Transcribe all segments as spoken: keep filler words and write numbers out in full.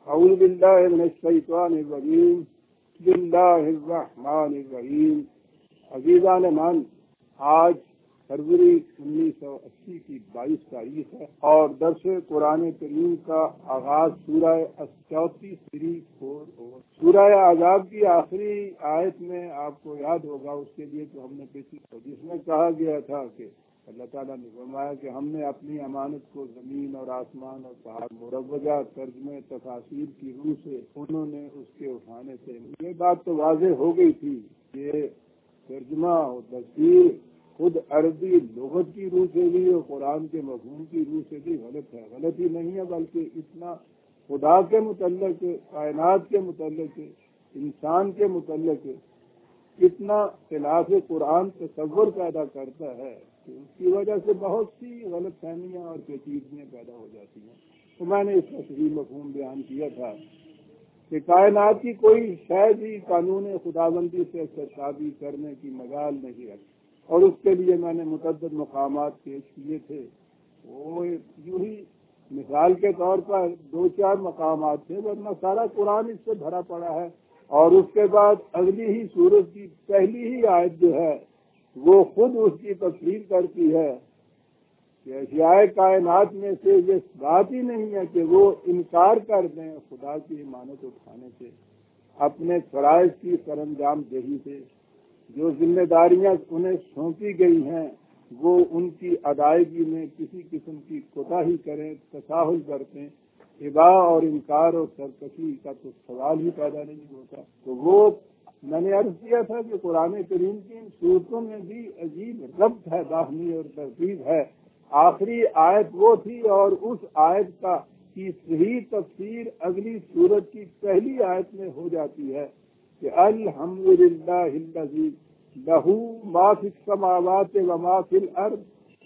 اعوذ باللہ من الشیطان الرجیم بسم اللہ الرحمن الرحیم۔ عزیزان من، آج فروری انیس سو اسی کی بائیس تاریخ ہے اور درس قرآن کریم کا آغاز سورہ چوتیس تھری فور اور سورہ عذاب کی آخری آیت میں آپ کو یاد ہوگا، اس کے لیے تو ہم نے پیشی کو جس میں کہا گیا تھا کہ اللہ تعالیٰ نے فرمایا کہ ہم نے اپنی امانت کو زمین اور آسمان اور پہاڑ مروجہ ترجمے تفاصیر کی روح سے انہوں نے اس کے اٹھانے سے یہ بات تو واضح ہو گئی تھی کہ ترجمہ اور تفسیر خود عربی لغت کی روح سے بھی اور قرآن کے مفہوم کی روح سے بھی غلط ہے۔ غلط ہی نہیں ہے بلکہ اتنا خدا کے متعلق، کائنات کے متعلق، انسان کے متعلق اتنا خلاف قرآن تصور پیدا کرتا ہے کہ اس کی وجہ سے بہت سی غلط فہمیاں اور پیچیدگیاں پیدا ہو جاتی ہیں۔ تو میں نے اس کا صحیح مفہوم بیان کیا تھا کہ کائنات کی کوئی شے بھی قانون خداوندی سے سرکابی کرنے کی مجال نہیں رکھتی، اور اس کے لیے میں نے متعدد مقامات پیش کیے تھے۔ وہ یوں ہی مثال کے طور پر دو چار مقامات تھے، ورنہ سارا قرآن اس سے بھرا پڑا ہے۔ اور اس کے بعد اگلی ہی سورت کی پہلی ہی آیت جو ہے وہ خود اس کی تفسیر کرتی ہے کہ اشیاء کائنات میں سے یہ بات ہی نہیں ہے کہ وہ انکار کر دیں خدا کی امانت اٹھانے سے، اپنے فرائض کی سر انجام دہی سے، جو ذمہ داریاں انہیں سونپی گئی ہیں وہ ان کی ادائیگی میں کسی قسم کی کوتاہی کریں، تساہل کرتے، ابا اور انکار اور سرکشی کا تو سوال ہی پیدا نہیں ہوتا۔ تو وہ میں نے عرض کیا تھا کہ قرآن کریم کی ان صورتوں میں بھی عجیب ربط ہے، باہمی اور ترتیب ہے۔ آخری آیت وہ تھی اور اس آیت کا کی صحیح تفسیر اگلی سورت کی پہلی آیت میں ہو جاتی ہے کہ الحمدللہ الذی لہ ما فی السماوات و ما فی الارض۔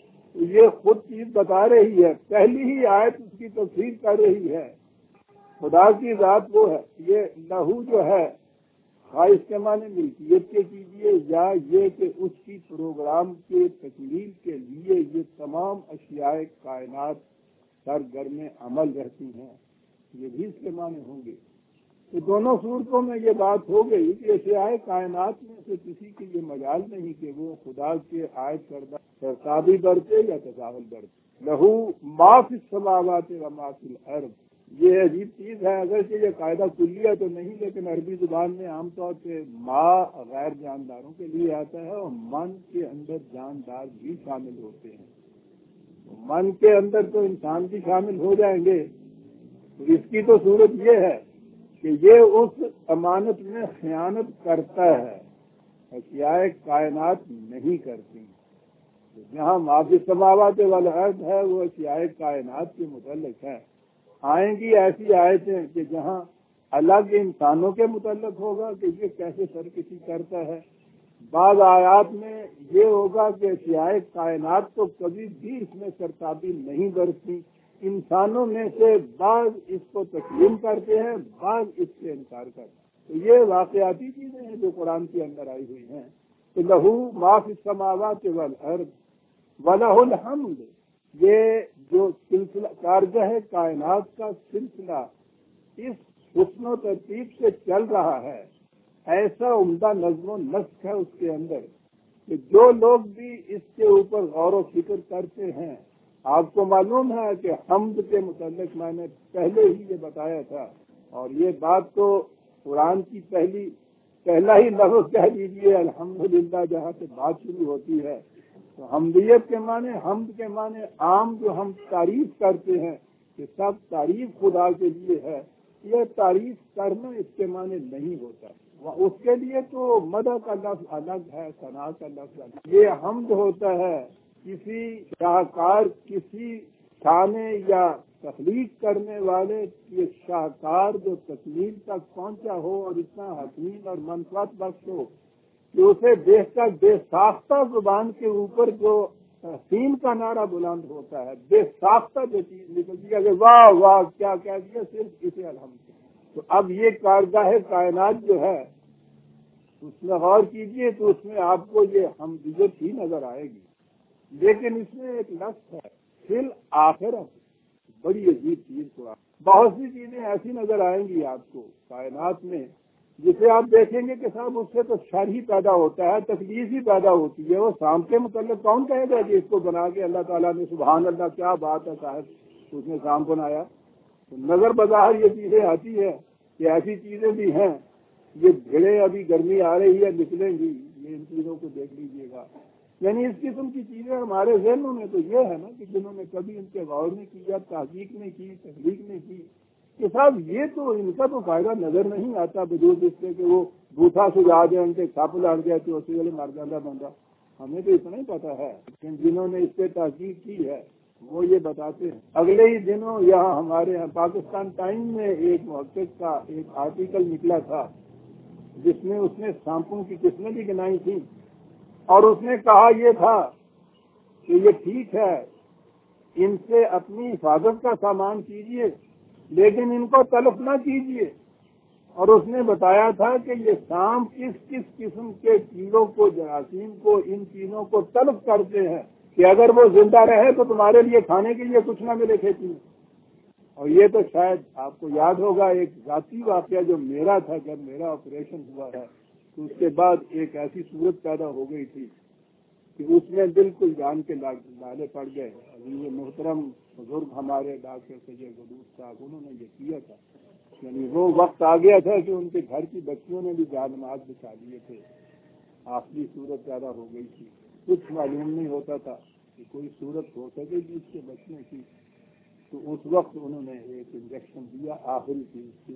یہ خود چیز بتا رہی ہے، پہلی ہی آیت اس کی تفسیر کر رہی ہے۔ خدا کی ذات وہ ہے، یہ لہو جو ہے خواہ اس کے معنی ملکیت کے کیجیے یا یہ کہ اس کی پروگرام کے تکمیل کے لیے یہ تمام اشیاء کائنات سرگرم عمل رہتی ہیں، یہ بھی اس کے معنی ہوں گے۔ تو دونوں صورتوں میں یہ بات ہو گئی کہ اشیاء کائنات میں سے کسی کی یہ مجال نہیں کہ وہ خدا کے عائد کردہ سرتابی برتے یا تساہل برتے۔ لہو ما فی السماوات و ما فی الارض، یہ عجیب چیز ہے، اگرچہ یہ قاعدہ کلیہ تو نہیں لیکن عربی زبان میں عام طور پہ ما غیر جانداروں کے لیے آتا ہے اور من کے اندر جاندار بھی شامل ہوتے ہیں۔ من کے اندر تو انسان بھی شامل ہو جائیں گے۔ تو اس کی تو صورت یہ ہے کہ یہ اس امانت میں خیانت کرتا ہے، اشیاء کائنات نہیں کرتی۔ جہاں ما فی السماوات والارض ہے وہ اشیاء کائنات کے متعلق ہے۔ آئیں گی ایسی آیتیں کہ جہاں الگ انسانوں کے متعلق ہوگا کہ یہ کیسے سرکشی کرتا ہے، بعض آیات میں یہ ہوگا کہ اشیاء کائنات تو کبھی بھی اس میں سرتابی نہیں برتتی، انسانوں میں سے بعض اس کو تسلیم کرتے ہیں، بعض اس سے انکار کرتے ہیں۔ تو یہ واقعاتی چیزیں ہیں جو قرآن کے اندر آئی ہوئی ہیں۔ تو لہو ما فی السماوات والارض ولہ الحمد، یہ جو سلسلہ کارگہ کائنات کا سلسلہ اس حسن و ترتیب سے چل رہا ہے، ایسا عمدہ نظم و نسق ہے اس کے اندر کہ جو لوگ بھی اس کے اوپر غور و فکر کرتے ہیں، آپ کو معلوم ہے کہ حمد کے متعلق میں نے پہلے ہی یہ بتایا تھا، اور یہ بات تو قرآن کی پہلی پہلا ہی لفظ کہہ دیجیے الحمدللہ جہاں سے بات شروع ہوتی ہے۔ تو حمدیت کے معنی، حمد کے معنی عام جو ہم تعریف کرتے ہیں کہ سب تعریف خدا کے لیے ہے، یہ تعریف کرنا اس کے معنی نہیں ہوتا۔ اس کے لیے تو مدح کا لفظ الگ ہے، ثنا کا لفظ الگ۔ یہ حمد ہوتا ہے کسی شاہکار، کسی کھانے یا تخلیق کرنے والے یہ شاہکار جو تکمیل تک پہنچا ہو اور اتنا حکیم اور منفعت بخش ہو کہ اسے دیکھ کر بے ساختہ زبان کے اوپر جو تحسین کا نعرہ بلند ہوتا ہے، بے ساختہ جو چیز نکلتی ہے کہ واہ واہ کیا کہہ دیا، صرف اسے الحمد۔ تو اب یہ کارگاہ کائنات جو ہے اس میں غور کیجئے تو اس میں آپ کو یہ حمدیت ہی نظر آئے گی، لیکن اس میں ایک لفظ ہے فی الآخرہ، بڑی عجیب چیز قرآن. بہت سی چیزیں ایسی نظر آئیں گی آپ کو کائنات میں جسے آپ دیکھیں گے کہ صاحب اس سے تو شر ہی پیدا ہوتا ہے، تکلیف ہی پیدا ہوتی ہے. وہ سانپ کے متعلق کون کہے گا کہ اس کو بنا کے اللہ تعالیٰ نے سبحان اللہ کیا بات ہے صاحب اس نے سانپ بنایا. نظر بظاہر یہ چیزیں آتی ہے کہ ایسی چیزیں بھی ہیں. یہ بھیڑیں ابھی گرمی آ رہی ہے نکلیں گی، یہ ان چیزوں کو دیکھ لیجیے گا. یعنی اس قسم کی چیزیں ہمارے ذہنوں میں تو یہ ہے نا کہ جنہوں نے کبھی ان کے غور نہیں کیا، تحقیق نہیں کی، تحقیق نہیں کی کہ صاحب یہ تو ان کا تو فائدہ نظر نہیں آتا بجوز اس سے کہ وہ بوٹھا سجا دیں ان کے سپ لڑ گئے تو اسی والے مر جاتا بندہ. ہمیں تو اتنا ہی پتا ہے لیکن جنہوں نے اس پہ تحقیق کی ہے وہ یہ بتاتے ہیں. اگلے ہی دنوں یہاں ہمارے یہاں پاکستان ٹائم میں ایک محقق کا ایک آرٹیکل نکلا تھا جس میں اس نے سانپوں کی قسمیں بھی گنائی تھیں اور اس نے کہا یہ تھا کہ یہ ٹھیک ہے ان سے اپنی حفاظت کا سامان کیجیے لیکن ان کو تلف نہ کیجیے. اور اس نے بتایا تھا کہ یہ سانپ کس کس قسم کے کیڑوں کو، جراثیم کو، ان چیزوں کو تلف کرتے ہیں کہ اگر وہ زندہ رہے تو تمہارے لیے کھانے کے لیے کچھ نہ ملے کھیتی میں. اور یہ تو شاید آپ کو یاد ہوگا ایک ذاتی واقعہ جو میرا تھا جب میرا آپریشن ہوا ہے تو اس کے بعد ایک ایسی صورت پیدا ہو گئی تھی کہ اس میں بالکل جان کے لالے پڑ گئے. ابھی یہ محترم بزرگ ہمارے ڈاکٹر سید غدود صاحب انہوں نے یہ کیا تھا. یعنی وہ وقت آ گیا تھا کہ ان کے گھر کی بچیوں نے بھی جان ماز بچا لیے تھے. آخری صورت پیدا ہو گئی تھی. کچھ معلوم نہیں ہوتا تھا کہ کوئی صورت ہو سکے گی اس کے بچنے کی. تو اس وقت انہوں نے ایک انجیکشن دیا آخری چیز کی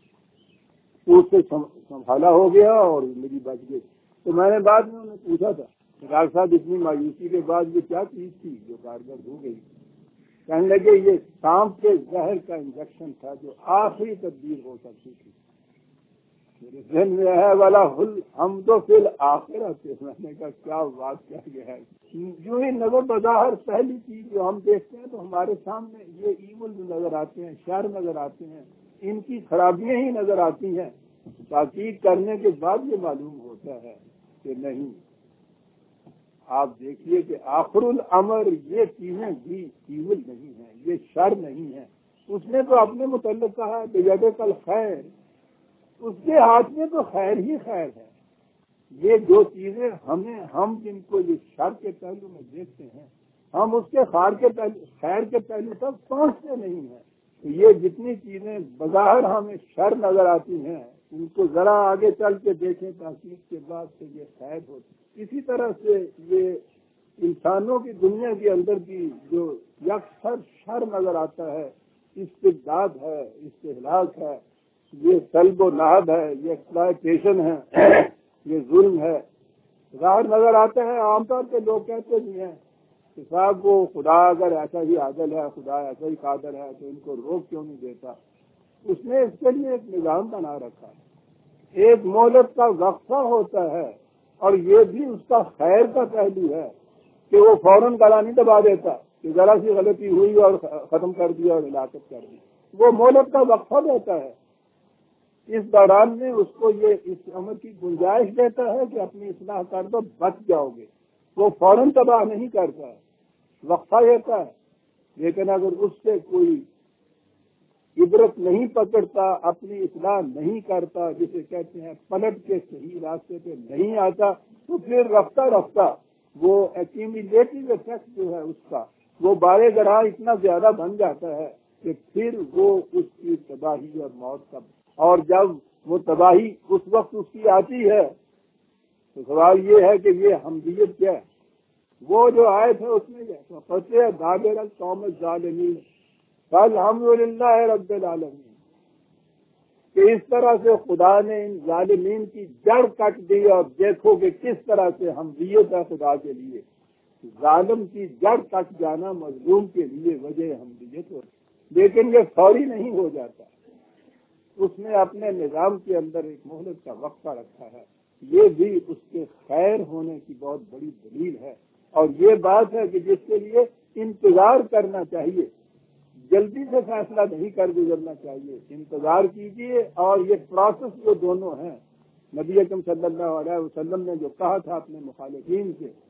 وہ اس سے سنبھالا ہو گیا اور میری بچ گئی. تو میں نے بعد میں انہیں پوچھا تھا ڈاکٹر صاحب اتنی مایوسی کے بعد یہ کیا چیز تھی جو کارگر ہو گئی؟ کہنے لگے یہ سانپ کے زہر کا انجیکشن تھا جو آخری تدبیر ہو سکتی تھی. میرے ذہن میں ہے والا ہل ہم تو پھر آخر آتے. میں نے کہا کیا بات کیا گیا ہے. جو ہی نظر بظاہر پہلی چیز جو ہم دیکھتے ہیں تو ہمارے سامنے یہ ایول نظر آتے ہیں، شر نظر آتے ہیں، ان کی خرابیاں ہی نظر آتی ہیں. تحقیق کرنے کے بعد یہ معلوم ہوتا ہے کہ نہیں. آپ دیکھیے کہ آخر الامر یہ چیزیں بھی ایول نہیں ہیں، یہ شر نہیں ہے. اس نے تو اپنے متعلق کہا کہ ید کل خیر، اس کے ہاتھ میں تو خیر ہی خیر ہے. یہ جو چیزیں ہمیں ہم جن کو یہ شر کے پہلو میں دیکھتے ہیں ہم اس کے خیر کے پہلو خیر کے پہلو تک پہنچتے نہیں ہیں. تو یہ جتنی چیزیں بظاہر ہمیں شر نظر آتی ہیں ان کو ذرا آگے چل کے دیکھیں تحقیق کے بعد سے یہ خیر ہوتی. اسی طرح سے یہ انسانوں کی دنیا کے اندر بھی جو یکسر شر نظر آتا ہے، استبداد ہے، استہلاک ہے، یہ سلب و نہب ہے، یہ ایکسپلائٹیشن ہے، یہ ظلم ہے، ظاہر نظر آتا ہے. عام طور پہ لوگ کہتے بھی ہیں کہ صاحب وہ خدا اگر ایسا ہی عادل ہے، خدا ایسا ہی قادر ہے تو ان کو روک کیوں نہیں دیتا. اس نے اس کے لیے ایک نظام بنا رکھا ہے. ایک مہلت کا وقفہ ہوتا ہے اور یہ بھی اس کا خیر کا پہلو ہے کہ وہ فوراً گلا نہیں دبا دیتا کہ ذرا سی غلطی ہوئی اور ختم کر دیا اور ہلاکت کر دی. وہ مہلت کا وقفہ دیتا ہے. اس دوران میں اس کو یہ اس عمر کی گنجائش دیتا ہے کہ اپنی اصلاح کر دو بچ جاؤ گے. وہ فوراً تباہ نہیں کرتا ہے، وقفہ دیتا ہے. لیکن اگر اس سے کوئی عبرت نہیں پکڑتا، اپنی اصلاح نہیں کرتا، جسے کہتے ہیں پلٹ کے صحیح راستے پہ نہیں آتا، تو پھر رفتہ رفتہ وہ ایکیومولیٹو افیکٹ جو ہے اس کا وہ بارے گراہ اتنا زیادہ بن جاتا ہے کہ پھر وہ اس کی تباہی اور موت کا. اور جب وہ تباہی اس وقت اس کی آتی ہے تو سوال یہ ہے کہ یہ حمدیت کیا ہے. وہ جو آئے تھے اس میں فتح دابر القوم الظالمین الحمدللہ رب العالمین، کہ اس طرح سے خدا نے ان ظالمین کی جڑ کٹ دی. اور دیکھو کہ کس طرح سے حمدیت ہے خدا کے لیے. ظالم کی جڑ کٹ جانا مظلوم کے لیے وجہ حمدیت ہو. لیکن یہ فوری نہیں ہو جاتا. اس نے اپنے نظام کے اندر ایک مہلت کا وقفہ رکھا ہے. یہ بھی اس کے خیر ہونے کی بہت بڑی دلیل ہے. اور یہ بات ہے کہ جس کے لیے انتظار کرنا چاہیے، جلدی سے فیصلہ نہیں کر گزرنا چاہیے. انتظار کیجیے. اور یہ پروسیس جو دونوں ہیں، نبی اکرم صلی اللہ علیہ وسلم نے جو کہا تھا اپنے مخالفین سے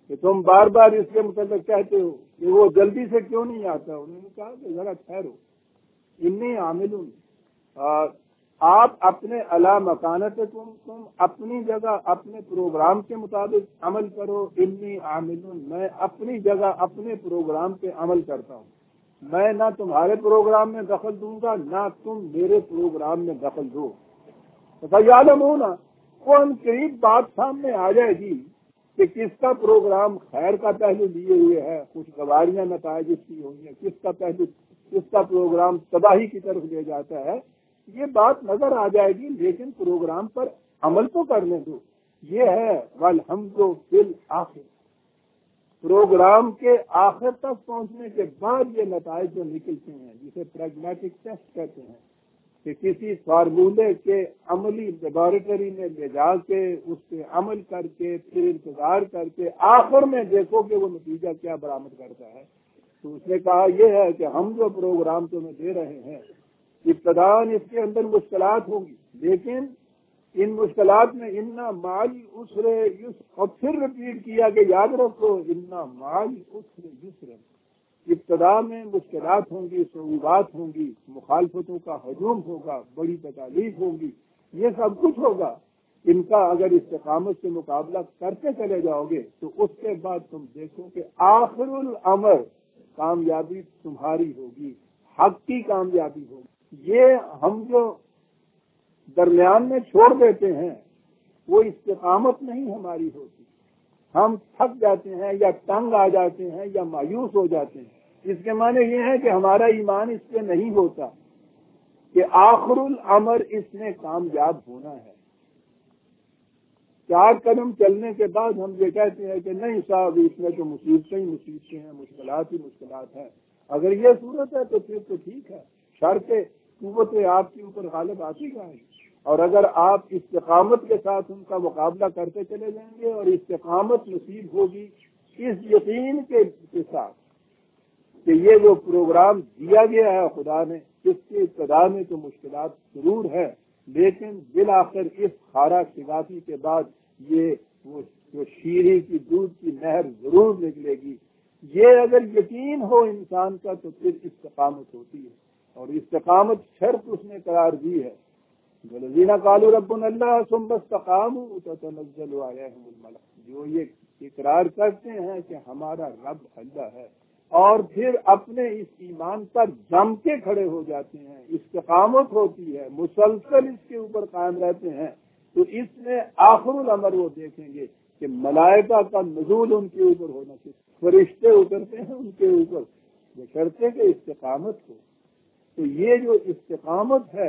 کہ تم بار بار اس کے متعلق کہتے ہو کہ وہ جلدی سے کیوں نہیں آتا؟ انہوں نے کہا کہ ذرا ٹھہرو، انی عاملون، آپ اپنے اعلیٰ مکانت تم تم اپنی جگہ اپنے پروگرام کے مطابق عمل کرو، انی عاملون، میں اپنی جگہ اپنے پروگرام پہ عمل کرتا ہوں، میں نہ تمہارے پروگرام میں دخل دوں گا نہ تم میرے پروگرام میں دخل دو۔ فَيَعْلَمُونَ، وہ ان قریب بات سامنے آ جائے گی کہ کس کا پروگرام خیر کا پہلو لیے ہوئے ہے، خوشگواریاں نتائج اس کی ہوئی ہیں، کس کا پہلو کس کا پروگرام تباہی کی طرف لے جاتا ہے، یہ بات نظر آ جائے گی، لیکن پروگرام پر عمل تو کرنے دو۔ یہ ہے وَالْحَمْدُ فِي الْآخِرِ، پروگرام کے آخر تک پہنچنے کے بعد یہ نتائج جو نکلتے ہیں جسے پریگمیٹک ٹیسٹ کہتے ہیں، کہ کسی فارمولے کے عملی لیبارٹری میں لے جا کے اس پہ عمل کر کے پھر انتظار کر کے آخر میں دیکھو کہ وہ نتیجہ کیا برآمد کرتا ہے۔ تو اس نے کہا یہ ہے کہ ہم جو پروگرام تمہیں دے رہے ہیں ابتداءً اس کے اندر مشکلات ہوں گی، لیکن ان مشکلات میں انا مال اسر یسر، اور پھر ریپیٹ کیا کہ یاد رکھو انا مال اسر یسر، ابتدا میں مشکلات ہوں گی، صعوبات ہوں گی، مخالفتوں کا ہجوم ہوگا، بڑی تکالیف ہوں گی، یہ سب کچھ ہوگا۔ ان کا اگر استقامت سے مقابلہ کرتے چلے جاؤ گے تو اس کے بعد تم دیکھو کہ آخر الامر کامیابی تمہاری ہوگی، حق کی کامیابی ہوگی۔ یہ ہم جو درمیان میں چھوڑ دیتے ہیں وہ استقامت نہیں ہماری ہوتی، ہم تھک جاتے ہیں یا تنگ آ جاتے ہیں یا مایوس ہو جاتے ہیں، اس کے معنی یہ ہے کہ ہمارا ایمان اس پہ نہیں ہوتا کہ آخر الامر اس نے کامیاب ہونا ہے۔ چار قدم چلنے کے بعد ہم یہ کہتے ہیں کہ نہیں صاحب اس میں تو مصیبتیں ہی مصیبتیں ہیں، مشکلات ہی مشکلات ہیں۔ اگر یہ صورت ہے تو پھر تو ٹھیک ہے، شرط قوت آپ کے اوپر غالب آتی جائے گی، اور اگر آپ استقامت کے ساتھ ان کا مقابلہ کرتے چلے جائیں گے اور استقامت نصیب ہوگی اس یقین کے ساتھ کہ یہ جو پروگرام دیا گیا ہے خدا نے، اس کے ابتدا میں تو مشکلات ضرور ہے، لیکن بالآخر اس خارا شگافی کے بعد یہ وہ جو شیریں کی دودھ کی نہر ضرور نکلے گی۔ یہ اگر یقین ہو انسان کا تو پھر استقامت ہوتی ہے، اور استقامت شرط اس نے قرار دی ہے۔ الذین قالوا ربنا اللہ ثم استقاموا تتنزل علیہم الملائکۃ، جو یہ اقرار کرتے ہیں کہ ہمارا رب اللہ ہے اور پھر اپنے اس ایمان پر جم کے کھڑے ہو جاتے ہیں، استقامت ہوتی ہے، مسلسل اس کے اوپر قائم رہتے ہیں، تو اس میں آخر الامر وہ دیکھیں گے کہ ملائکہ کا نزول ان کے اوپر ہونا چاہیے، فرشتے اترتے ہیں ان کے اوپر، بشرطے کہ استقامت ہو۔ تو یہ جو استقامت ہے،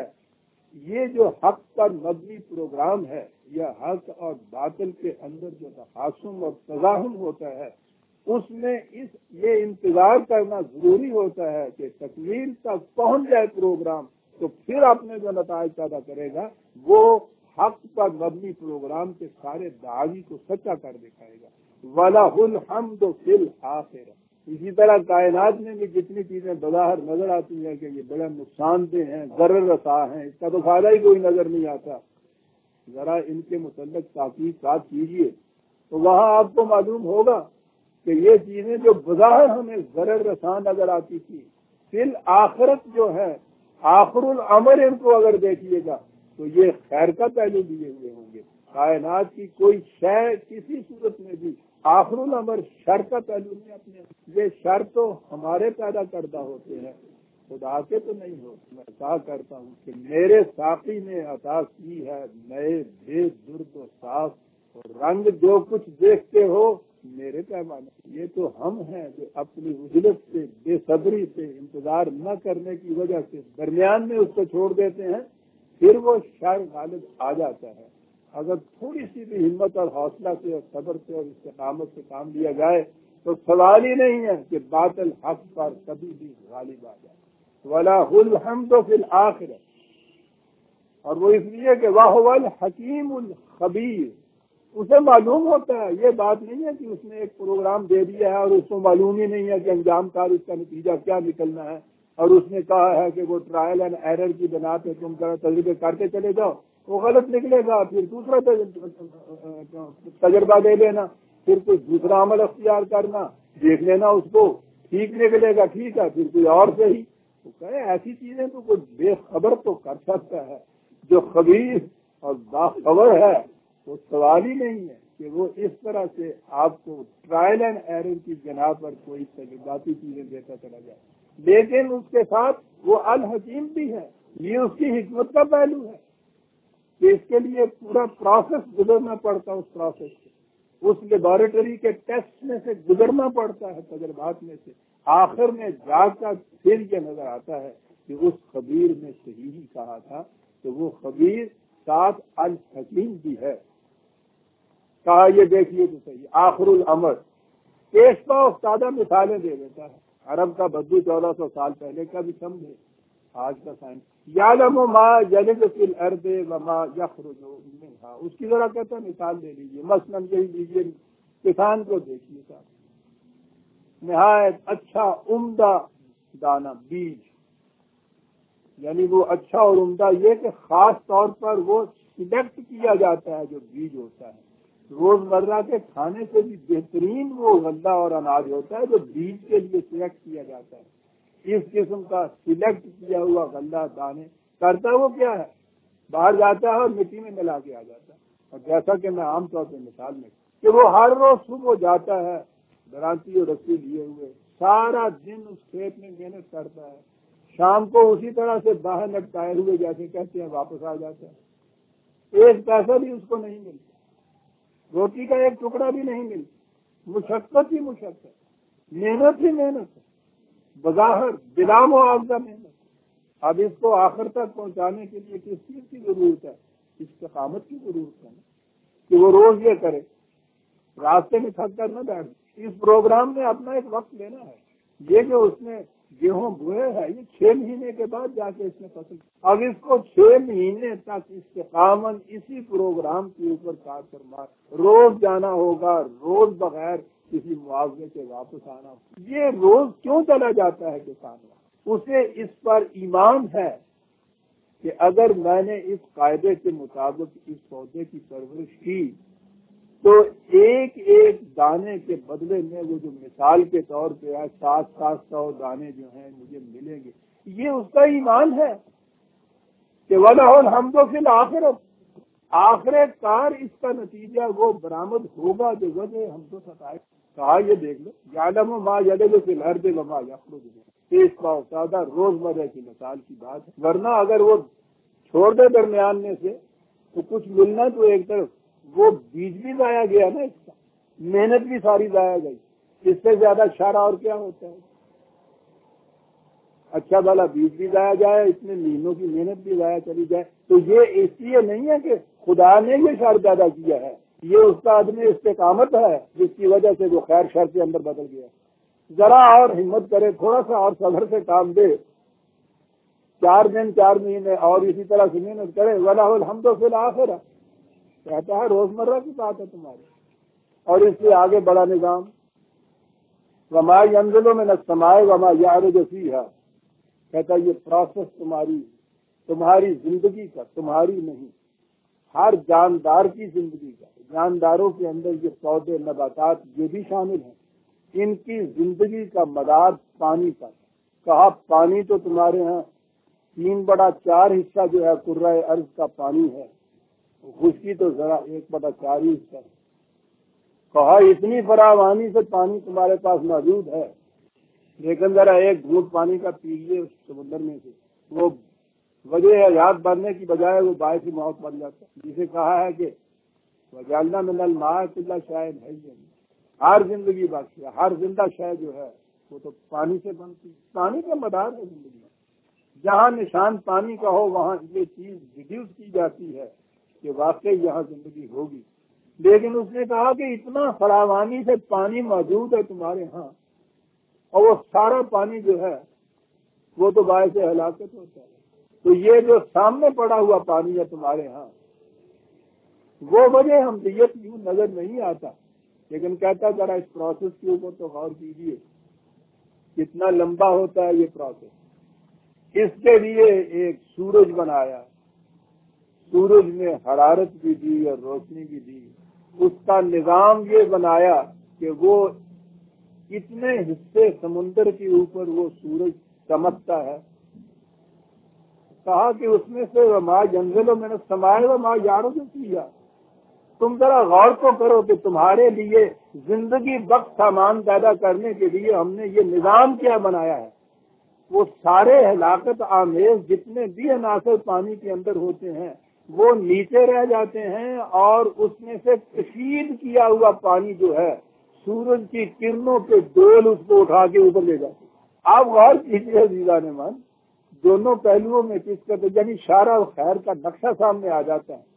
یہ جو حق پر مبنی پروگرام ہے، یہ حق اور باطل کے اندر جو تخاصم اور تزاحم ہوتا ہے، اس میں اس یہ انتظار کرنا ضروری ہوتا ہے کہ تکمیل تک پہنچ جائے پروگرام، تو پھر اپنے جو نتائج پیدا کرے گا وہ حق پر مبنی پروگرام کے سارے دعوی کو سچا کر دکھائے گا۔ وَلَهُ الْحَمْدُ فِي الْآخِرَةِ، اسی طرح کائنات میں بھی جتنی چیزیں بظاہر نظر آتی ہیں کہ یہ بڑا نقصان دہ ہیں، ضرر رسا ہیں، اس کا تو فائدہ ہی کوئی نظر نہیں آتا، ذرا ان کے متعلق تحقیقات کیجیے تو وہاں آپ کو معلوم ہوگا کہ یہ چیزیں جو بظاہر ہمیں ضرر رساں نظر آتی تھی، فی الآخرت جو ہے آخر الامر ان کو اگر دیکھیے گا تو یہ خیر کا پہلو لیے ہوئے ہوں گے۔ کائنات کی کوئی شے کسی صورت میں بھی آخر الامر شر کا پہلو نہیں اپنے، یہ شر تو ہمارے پیدا کردہ ہوتے ہیں، خدا کے تو نہیں ہوتے۔ میں کہا کرتا ہوں کہ میرے ساقی نے عطا کی ہے نئے بے درد و صاف، اور رنگ جو کچھ دیکھتے ہو میرے پیمانے، یہ تو ہم ہیں جو اپنی عجلت سے، بے صبری سے، انتظار نہ کرنے کی وجہ سے درمیان میں اس کو چھوڑ دیتے ہیں، پھر وہ شر غالب آ جاتا ہے۔ اگر تھوڑی سی بھی ہمت اور حوصلہ سے اور صبر سے اور استقامت سے کام لیا جائے تو سوال ہی نہیں ہے کہ باطل حق پر کبھی بھی غالب آ جائے۔ وَلَهُ الْحَمْدُ فِي الْآخِرَةِ، اور وہ اس لیے کہ وَهُوَ الْحَكِيمُ الْخَبِيرُ، اسے معلوم ہوتا ہے، یہ بات نہیں ہے کہ اس نے ایک پروگرام دے دیا ہے اور اس کو معلوم ہی نہیں ہے کہ انجام کار اس کا نتیجہ کیا نکلنا ہے، اور اس نے کہا ہے کہ وہ ٹرائل اینڈ ایرر کی بنا پہ تم تجربے کرتے چلے جاؤ، وہ غلط نکلے گا، پھر دوسرا تجربہ دے لینا۔ پھر کوئی دوسرا عمل اختیار کرنا، دیکھ لینا اس کو ٹھیک نکلے گا ٹھیک ہے، پھر کوئی اور صحیح. تو کہے ایسی چیزیں تو کوئی بے خبر تو کر سکتا ہے، جو خبیر اور باخبر ہے وہ سوال ہی نہیں ہے کہ وہ اس طرح سے آپ کو ٹرائل اینڈ ایرر کی بنا پر کوئی تجرباتی چیزیں دیتا چلا جائے. لیکن اس کے ساتھ وہ الحکیم بھی ہے. یہ اس کی حکمت کا پہلو ہے کہ اس کے لیے پورا پروسیس گزرنا پڑتا ہے، اس پروسیس سے، اس لیبارٹری کے ٹیسٹ میں سے گزرنا پڑتا ہے، تجربات میں سے. آخر میں جا کر پھر یہ نظر آتا ہے کہ اس خبیر نے صحیح ہی کہا تھا. تو وہ خبیر ساتھ الحکیم بھی ہے. کہا یہ دیکھیے تو صحیح آخر الامر پیشوا استادہ مثالیں دے دیتا ہے. عرب کا بدو چودہ سو سال پہلے کا بھی سمجھے، آج کا سائنس. یعلم ما یلج فی الارض وما یخرج منہا، اس کی ذرا کہتا مثال دے لیجیے. مثلاً یہی لیجیے کسان کو دیکھیے صاحب، نہایت اچھا عمدہ دانا بیج، یعنی وہ اچھا اور عمدہ یہ کہ خاص طور پر وہ سلیکٹ کیا جاتا ہے جو بیج ہوتا ہے. روزمرہ کے کھانے سے بھی بہترین وہ غلہ اور اناج ہوتا ہے جو بیج کے لیے سلیکٹ کیا جاتا ہے. اس قسم کا سلیکٹ کیا ہوا غلہ دانے کرتا وہ کیا ہے، باہر جاتا ہے اور مٹی میں ملا کے آ جاتا ہے. اور جیسا کہ میں عام طور پہ مثال میں کہ وہ ہر روز صبح جاتا ہے درانتی اور رسی لیے ہوئے، سارا دن اس کھیت میں محنت کرتا ہے، شام کو اسی طرح سے باہر لٹکائے ہوئے جیسے کہتے ہیں واپس آ جاتا ہے. ایک پیسہ بھی اس کو نہیں ملتا، روٹی کا ایک ٹکڑا بھی نہیں ملتا. مشقت ہی مشقت، محنت ہی محنت ہے، بظاہر بلا معاوضہ محنت. اب اس کو آخر تک پہنچانے کے لیے کس چیز کی ضرورت ہے؟ استقامت کی ضرورت ہے کہ وہ روز یہ کرے، راستے میں تھک کر نہ بیٹھ. اس پروگرام میں اپنا ایک وقت لینا ہے. یہ جو اس نے گیہوں بوئے ہے یہ چھ مہینے کے بعد جا کے اس نے فصل. اب اس کو چھ مہینے تک استقامت اسی پروگرام کے اوپر کار فرما، روز جانا ہوگا، روز بغیر کسی معاوضے کے واپس آنا. یہ روز کیوں چلا جاتا ہے کسان؟ اسے اس پر ایمان ہے کہ اگر میں نے اس قاعدے کے مطابق اس پودے کی پرورش کی تو ایک ایک دانے کے بدلے میں وہ جو مثال کے طور پہ ہے سات سات سو دانے جو ہیں مجھے ملیں گے. یہ اس کا ایمان ہے کہ وَلَهُ الْحَمْدُ فِي الْآخِرَةِ، آخر کار اس کا نتیجہ وہ برآمد ہوگا جو وجہ ہم تو ستائے. کہا یہ دیکھ لو یعلم ما یلج فی الارض وما یخرج منہا، پیش پاؤ سادہ روزمرہ کی مثال کی بات ہے. ورنہ اگر وہ چھوڑ دے درمیان میں سے تو کچھ ملنا تو ایک طرف وہ بیج بھی ضائع گیا نا، اس کا محنت بھی ساری ضائع گئی. اس سے زیادہ شرع اور کیا ہوتا ہے؟ اچھا بھلا بیج بھی ضائع جائے، اتنے مہینوں کی محنت بھی ضائع چلی جائے. تو یہ اس لیے نہیں ہے کہ خدا نے یہ شر پیدا کیا ہے، یہ اس کا عدم استقامت ہے جس کی وجہ سے وہ خیر شر کے اندر بدل گیا. ذرا اور ہمت کرے، تھوڑا سا اور صبر سے کام دے، چار دن چار مہینے اور اسی طرح سے محنت کرے. وَلَهُ الْحَمْدُ فِي الْآخِرَةِ کہتا ہے روزمرہ کی بات ہے تمہاری. اور اس سے آگے بڑا نظام وَمَا يَنزِلُ مِنَ السَّمَاءِ وَمَا يَعْرُجُ فِيهَا، کہتا ہے یہ پروسیس تمہاری تمہاری زندگی کا، تمہاری نہیں، ہر جاندار کی زندگی کا. جانداروں کے اندر یہ پودے نباتات یہ بھی شامل ہیں، ان کی زندگی کا مدار پانی پر. کہا پانی تو تمہارے ہاں تین بڑا چار حصہ جو ہے کرۂ ارض کا پانی ہے، خشکی تو ذرا ایک بڑا چار ہی حصہ ہے. کہا اتنی فراوانی سے پانی تمہارے پاس موجود ہے، لیکن ذرا ایک گھونٹ پانی کا پیجیے اس سمندر میں سے، وہ وجہ حیات بننے کی بجائے وہ باعث موت بن جاتا ہے. جسے کہا ہے کہ وَجَعَلْنَا مِنَ الْمَاءِ كُلَّ شَيْءٍ حَيٍّ، ہر زندگی بخش ہے، ہر زندہ شے جو ہے وہ تو پانی سے بنتی. پانی کا مدار ہے زندگی. جہاں نشان پانی کا ہو وہاں یہ چیز ریڈیوس کی جاتی ہے کہ واقعی یہاں زندگی ہوگی. لیکن اس نے کہا کہ اتنا فراوانی سے پانی موجود ہے تمہارے ہاں، اور وہ سارا پانی جو ہے وہ تو باعث ہلاکت ہوتا ہے. تو یہ جو سامنے پڑا ہوا پانی ہے تمہارے ہاں وہ وجہ حمدیت یوں نظر نہیں آتا. لیکن کہتا ذرا اس پروسیس کے اوپر تو غور کیجیے کتنا لمبا ہوتا ہے یہ پروسیس. اس کے لیے ایک سورج بنایا، سورج میں حرارت بھی دی اور روشنی بھی دی، اس کا نظام یہ بنایا کہ وہ اتنے حصے سمندر کے اوپر وہ سورج چمکتا ہے. کہا کہ اس میں سے وما ینزل من السماء وما یعرج فیہا. تم ذرا غور تو کرو کہ تمہارے لیے زندگی بخش سامان پیدا کرنے کے لیے ہم نے یہ نظام کیا بنایا ہے. وہ سارے ہلاکت آمیز جتنے بھی عناصر پانی کے اندر ہوتے ہیں وہ نیچے رہ جاتے ہیں، اور اس میں سے کشید کیا ہوا پانی جو ہے سورج کی کرنوں کے ڈول اس کو اٹھا کے اوپر لے جاتے ہیں. آپ غور کیجیے عزیزان من، دونوں پہلوؤں میں کس کا تو یعنی شر اور خیر کا نقشہ سامنے آ جاتا ہے.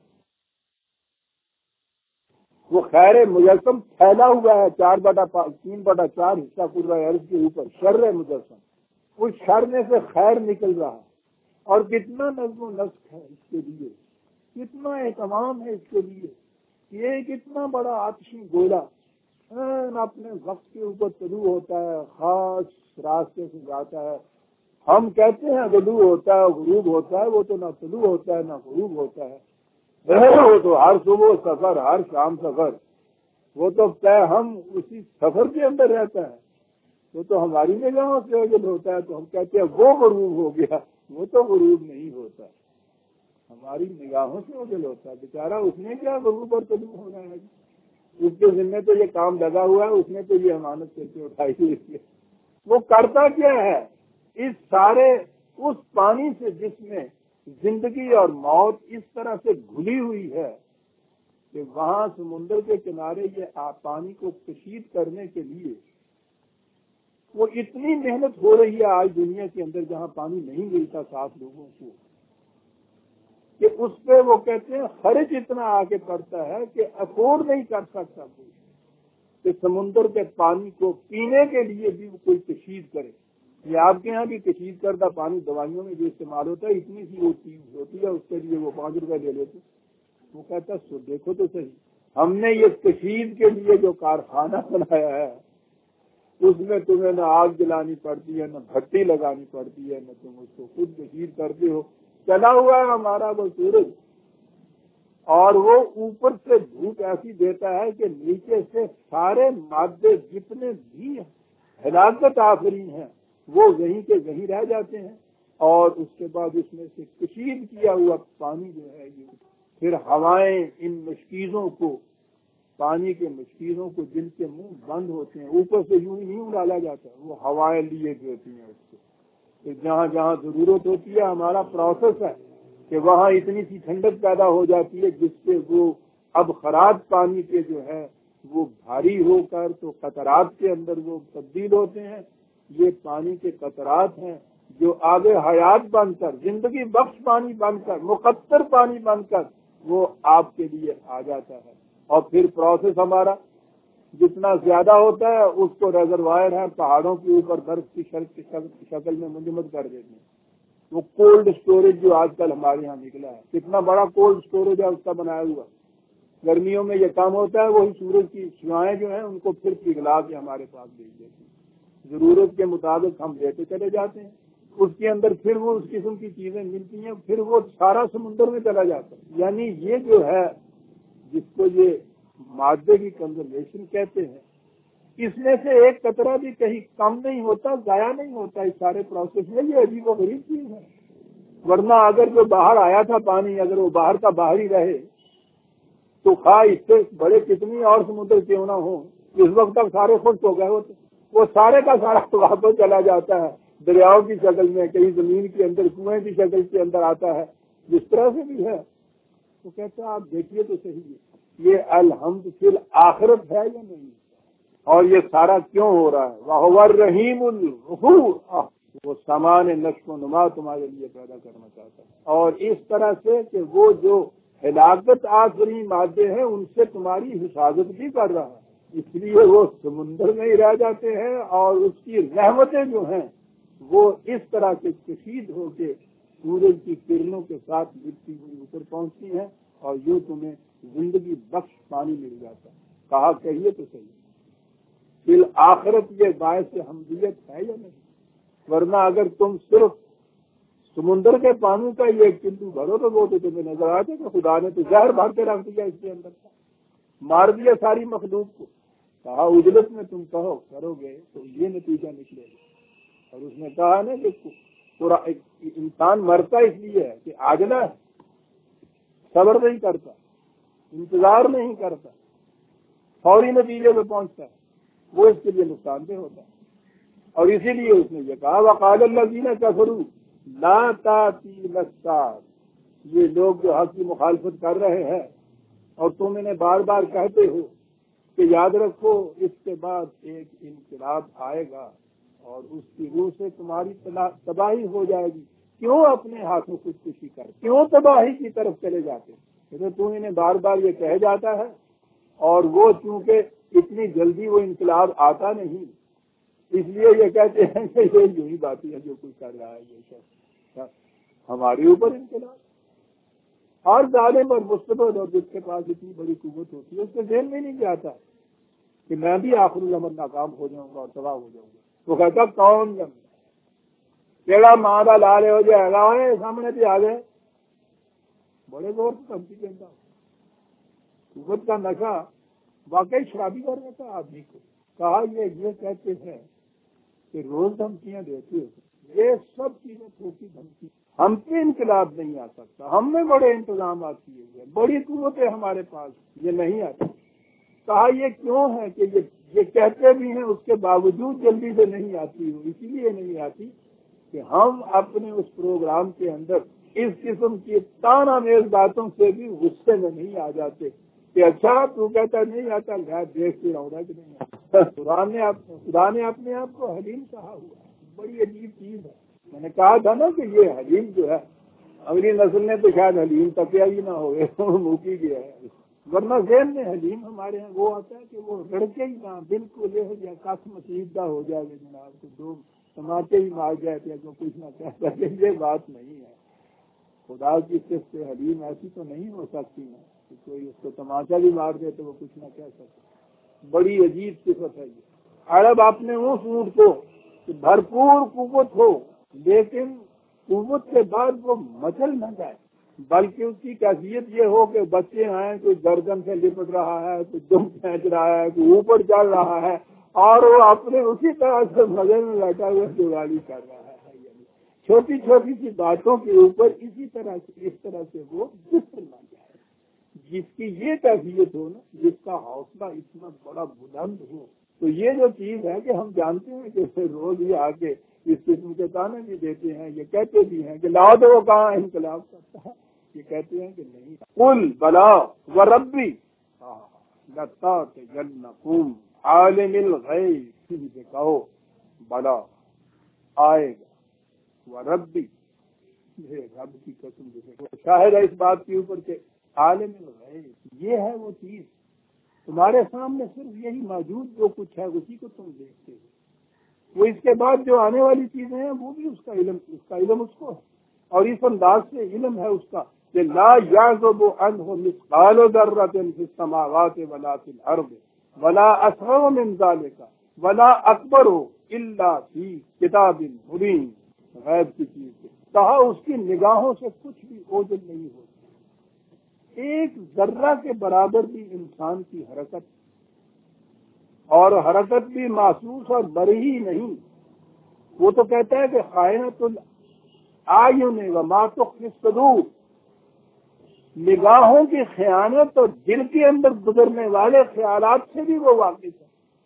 وہ خیر مجسم پھیلا ہوا ہے چار بٹا تین بٹا چار حصہ کرہ ارض کے اوپر، شر مجسم، اس شر میں سے خیر نکل رہا ہے. اور کتنا نظم و نسق ہے اس کے لیے، کتنا اہتمام ہے اس کے لیے. یہ کتنا بڑا آتشی گولا اپنے وقت کے اوپر طلوع ہوتا ہے، خاص راستے سے جاتا ہے. ہم کہتے ہیں طلوع ہوتا ہے غروب ہوتا ہے، وہ تو نہ طلوع ہوتا ہے نہ غروب ہوتا ہے. وہ تو ہر صبح سفر، ہر شام سفر. وہ تو ہم اسی سفر کے اندر رہتا ہے. وہ تو ہماری نگاہوں سے اوجل ہوتا ہے تو ہم کہتے ہیں وہ غروب ہو گیا. وہ تو غروب نہیں ہوتا، ہماری نگاہوں سے اوجل ہوتا ہے. بیچارہ اس نے کیا غروب اور طلوع ہونا ہے، اس کے ذمہ تو یہ کام لگا ہوا ہے، اس نے تو یہ امانت کر کے اٹھائی ہوئی ہے. وہ کرتا کیا ہے اس سارے اس پانی سے جس میں زندگی اور موت اس طرح سے گھلی ہوئی ہے کہ وہاں سمندر کے کنارے یہ پانی کو کشید کرنے کے لیے وہ اتنی محنت ہو رہی ہے آج دنیا کے اندر جہاں پانی نہیں ملتا صاف لوگوں کو، کہ اس پہ وہ کہتے ہیں خرچ اتنا آ کے پڑتا ہے کہ افورڈ نہیں کر سکتا کوئی کہ سمندر کے پانی کو پینے کے لیے بھی کوئی کشید کرے. یہ آپ کے یہاں بھی کشید کردہ پانی دوائیوں میں جو استعمال ہوتا ہے اتنی سی وہ چیز ہوتی ہے، اس کے لیے وہ پانچ روپے لے لیتے. وہ کہتا ہے دیکھو تو صحیح، ہم نے یہ کشید کے لیے جو کارخانہ بنایا ہے اس میں تمہیں نہ آگ جلانی پڑتی ہے، نہ بھٹی لگانی پڑتی ہے، نہ تم اس کو خود کشید کرتے ہو. چلا ہوا ہے ہمارا وہ سورج، اور وہ اوپر سے دھوپ ایسی دیتا ہے کہ نیچے سے سارے مادے جتنے بھی ہلاکت آفرین ہیں وہ وہیں کے وہیں رہ جاتے ہیں. اور اس کے بعد اس میں سے کشید کیا ہوا پانی جو ہے یہ پھر ہوائیں ان مشکیزوں کو، پانی کے مشکیزوں کو جن کے منہ بند ہوتے ہیں، اوپر سے یوں ہی نہیں اڑالا جاتا، وہ ہوائیں لیے دیتی ہیں اس کو. کہ جہاں جہاں ضرورت ہوتی ہے ہمارا پروسیس ہے کہ وہاں اتنی سی ٹھنڈک پیدا ہو جاتی ہے جس سے وہ اب خراج پانی کے جو ہے وہ بھاری ہو کر تو قطرات کے اندر وہ تبدیل ہوتے ہیں. یہ پانی کے قطرات ہیں جو آب حیات بن کر، زندگی بخش پانی بن کر، مقطر پانی بن کر وہ آپ کے لیے آ جاتا ہے. اور پھر پروسیس ہمارا جتنا زیادہ ہوتا ہے اس کو ریزروائر ہے پہاڑوں کے اوپر برف کی شکل میں منجمد کر دیتے ہیں. وہ کولڈ اسٹوریج جو آج کل ہمارے یہاں نکلا ہے، کتنا بڑا کولڈ اسٹوریج ہے اس کا بنایا ہوا. گرمیوں میں یہ کام ہوتا ہے، وہی سورج کی شعاعیں جو ہیں ان کو پھر پگھلا کے ہمارے پاس بھیج دیتے ہیں. ضرورت کے مطابق ہم لیتے چلے جاتے ہیں، اس کے اندر پھر وہ اس قسم کی چیزیں ملتی ہیں، پھر وہ سارا سمندر میں چلا جاتا ہے. یعنی یہ جو ہے جس کو یہ مادے کی کنزرویشن کہتے ہیں، اس میں سے ایک قطرہ بھی کہیں کم نہیں ہوتا، ضائع نہیں ہوتا اس سارے پروسیس میں. یہ عجیب و غریب چیز ہے. ورنہ اگر جو باہر آیا تھا پانی اگر وہ باہر کا باہر ہی رہے تو خواہ اس سے بڑے کتنی اور سمندر کیوں نہ ہو، اس وقت تک سارے خشک ہو گئے ہوتے. وہ سارے کا سارا واپس چلا جاتا ہے دریاؤں کی شکل میں، کہیں زمین کے اندر کنویں کی شکل کے اندر آتا ہے. جس طرح سے بھی ہے تو کہتا ہے آپ دیکھیے تو صحیح ہے یہ الحمد فی الآخرت ہے یا نہیں، اور یہ سارا کیوں ہو رہا ہے. وَهُوَ الرَّحِيمُ الْغَفُورُ، وہ سامان نشو و نما تمہارے لیے پیدا کرنا چاہتا ہے. اور اس طرح سے کہ وہ جو ہلاکت آفرین مادے ہیں ان سے تمہاری حفاظت بھی کر رہا ہے، اس لیے وہ سمندر میں ہی رہ جاتے ہیں. اور اس کی رحمتیں جو ہیں وہ اس طرح سے کشید ہو کے سورج کی کرنوں کے ساتھ ملتی ہوئی اوپر پہنچتی ہیں اور یوں تمہیں زندگی بخش پانی مل جاتا ہے. کہا کہیے تو صحیح، فی الآخرت یہ باعث حمدیت ہے یا نہیں؟ ورنہ اگر تم صرف سمندر کے پانی کا یہ ایک چندو بھرو تو وہ تو تمہیں نظر آتے کہ خدا نے تو زہر بھر کے رکھ دیا اس کے اندر کا. مار دیا ساری مخلوق کو. کہا اجلت میں تم کہو کرو گے تو یہ نتیجہ نکلے گا. اور اس نے کہا نا کہ پورا انسان مرتا اس لیے ہے کہ عاجلہ ہے, صبر نہیں کرتا, انتظار نہیں کرتا, فوری نتیجے پہ پہنچتا ہے, وہ اس کے لیے نقصان دہ ہوتا ہے. اور اسی لیے اس نے یہ کہا وقال الذین کفروا لا تأتینا الساعۃ, یہ لوگ جو حق کی مخالفت کر رہے ہیں اور تم انہیں بار بار کہتے ہو کہ یاد رکھو اس کے بعد ایک انقلاب آئے گا اور اس کی روح سے تمہاری تباہی ہو جائے گی, کیوں اپنے ہاتھوں خودکشی کر, کیوں تباہی کی طرف چلے جاتے, تو تم انہیں بار بار یہ کہہ جاتا ہے اور وہ چونکہ اتنی جلدی وہ انقلاب آتا نہیں اس لیے یہ کہتے ہیں کہ یہ یوں ہی باتیں ہے جو کچھ کر رہا ہے یہ شخص, ہمارے اوپر انقلاب. اور ظالم اور مستبد اور جس کے پاس اتنی بڑی قوت ہوتی ہے اس کے ذہن میں نہیں جاتا کہ میں بھی آخر الامر ناکام ہو جاؤں گا اور تباہ ہو جاؤں گا. وہ کہتا کون جم کیڑا ماں کا لال ہو جائے گا سامنے بھی آ گئے, بڑے زور سے دھمکی دیتا. قوت کا نشہ واقعی شرابی کر دیتا آدمی کو. کہا یہ یہ کہتے ہیں کہ روز دھمکیاں دیتے ہو, یہ سب چیزیں تھوکی دھمکی, ہم پہ انقلاب نہیں آ سکتا, ہم نے بڑے انتظامات کیے ہوئے, بڑی قوتیں ہمارے پاس, یہ نہیں آتی. کہا یہ کیوں ہے کہ یہ یہ کہتے بھی ہیں اس کے باوجود جلدی سے نہیں آتی ہو, اسی لیے نہیں آتی کہ ہم اپنے اس پروگرام کے اندر اس قسم کی تانا میز باتوں سے بھی غصے میں نہیں آ جاتے کہ اچھا تو کہتا نہیں آتا, گھر دیکھتے رہو گا کہ نہیں آتا. خدا نے خدا نے اپنے آپ کو حلیم کہا ہوا ہے, بڑی عجیب چیز ہے. میں نے کہا تھا نا کہ یہ حلیم جو ہے اگلی نسل نے تو شاید حلیم تکیا ہی نہ ہوئے, موکی گیا ہے. ورنہ ذہن میں حلیم ہمارے یہاں وہ آتا ہے کہ وہ لڑکے ہی نہ بالکل یہ ہو جائے کاف مسیدہ ہو جائے گا جناب کو دو ٹماٹے ہی مار جائے تھے تو کچھ نہ کہہ سکے. یہ بات نہیں ہے. خدا کی صفت سے حلیم ایسی تو نہیں ہو سکتی نا کہ کوئی اس کو ٹماٹا بھی مار دے تو وہ کچھ نہ کہہ سکے. بڑی عجیب صفت ہے یہ. عرب اپنے اس اونٹ کو بھرپور قوت ہو لیکن قوت کے بعد وہ مچل نہ جائے, بلکہ اس کی کیفیت یہ ہو کہ بچے ہیں, کوئی گردن سے لپٹ رہا ہے, کوئی دم کھینچ رہا ہے, کوئی اوپر چل رہا ہے اور وہ اپنے اسی طرح سے مزے میں بیٹھا ہوا دیوالی کر رہا ہے. یعنی چھوٹی چھوٹی سی باتوں کے اوپر اسی طرح سے اس طرح سے وہ بستر بن جائے. جس کی یہ کیفیت ہو نا, جس کا حوصلہ اتنا بڑا بلند ہو, تو یہ جو چیز ہے کہ ہم جانتے ہیں کہ روز یہ آ کے اس قسم کے تانے بھی دیتے ہیں, یہ کہتے بھی ہیں کہ لا دو وہ کہاں انقلاب کرتا ہے, یہ کہتے ہیں کہ نہیں. قل بلا و ربی لتاتینکم عالم الغیب, کہو بلا آئے گا, و ربی رب کی قسم جسے شاہد ہے اس بات کے اوپر کہ عالم الغیب یہ ہے وہ چیز تمہارے سامنے صرف یہی موجود جو کچھ ہے اسی کو تم دیکھتے ہو. وہ اس کے بعد جو آنے والی چیزیں ہیں وہ بھی اس کا علم اس کا علم اس کو ہے, اور اس انداز سے علم ہے اس کا کہ لا یعزب عنہ مثقال ذرۃ فی السماوات ولا فی الارض ولا اصغر من ذلک ولا اکبر الا فی کتاب مبین. غیب کی چیز ہے, کہا اس کی نگاہوں سے کچھ بھی اوجل نہیں ہوتی. ایک ذرہ کے برابر بھی انسان کی حرکت, اور حرکت بھی محسوس اور برہی نہیں. وہ تو کہتا ہے کہ خائنۃ الاعین و ما تخفی الصدور, نگاہوں کی خیانت اور دل کے اندر گزرنے والے خیالات سے بھی وہ واقف ہے,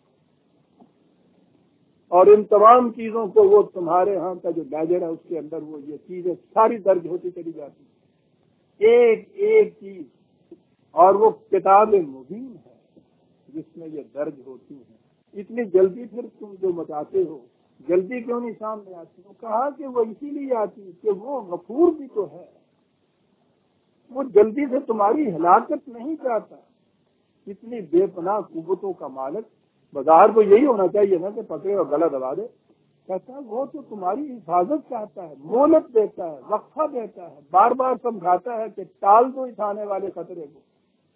اور ان تمام چیزوں کو وہ تمہارے ہاں کا جو لیجر ہے اس کے اندر وہ یہ چیزیں ساری درج ہوتی چلی جاتی ہیں ایک ایک چیز, اور وہ کتاب مبین ہے جس میں یہ درج ہوتی ہیں. اتنی جلدی پھر تم جو مچاتے ہو جلدی کیوں نہیں سامنے آتی؟ وہ کہا کہ وہ اسی لیے آتی کہ وہ غفور بھی تو ہے, وہ جلدی سے تمہاری ہلاکت نہیں چاہتا. اتنی بے پناہ قوتوں کا مالک, بظاہر کو یہی ہونا چاہیے نا کہ پکڑے اور گلا دبا دے, کہتا ہے وہ تو تمہاری حفاظت چاہتا ہے, مہلت دیتا ہے, وقفہ دیتا ہے, بار بار سمجھاتا ہے کہ ٹال دو اس آنے والے خطرے کو.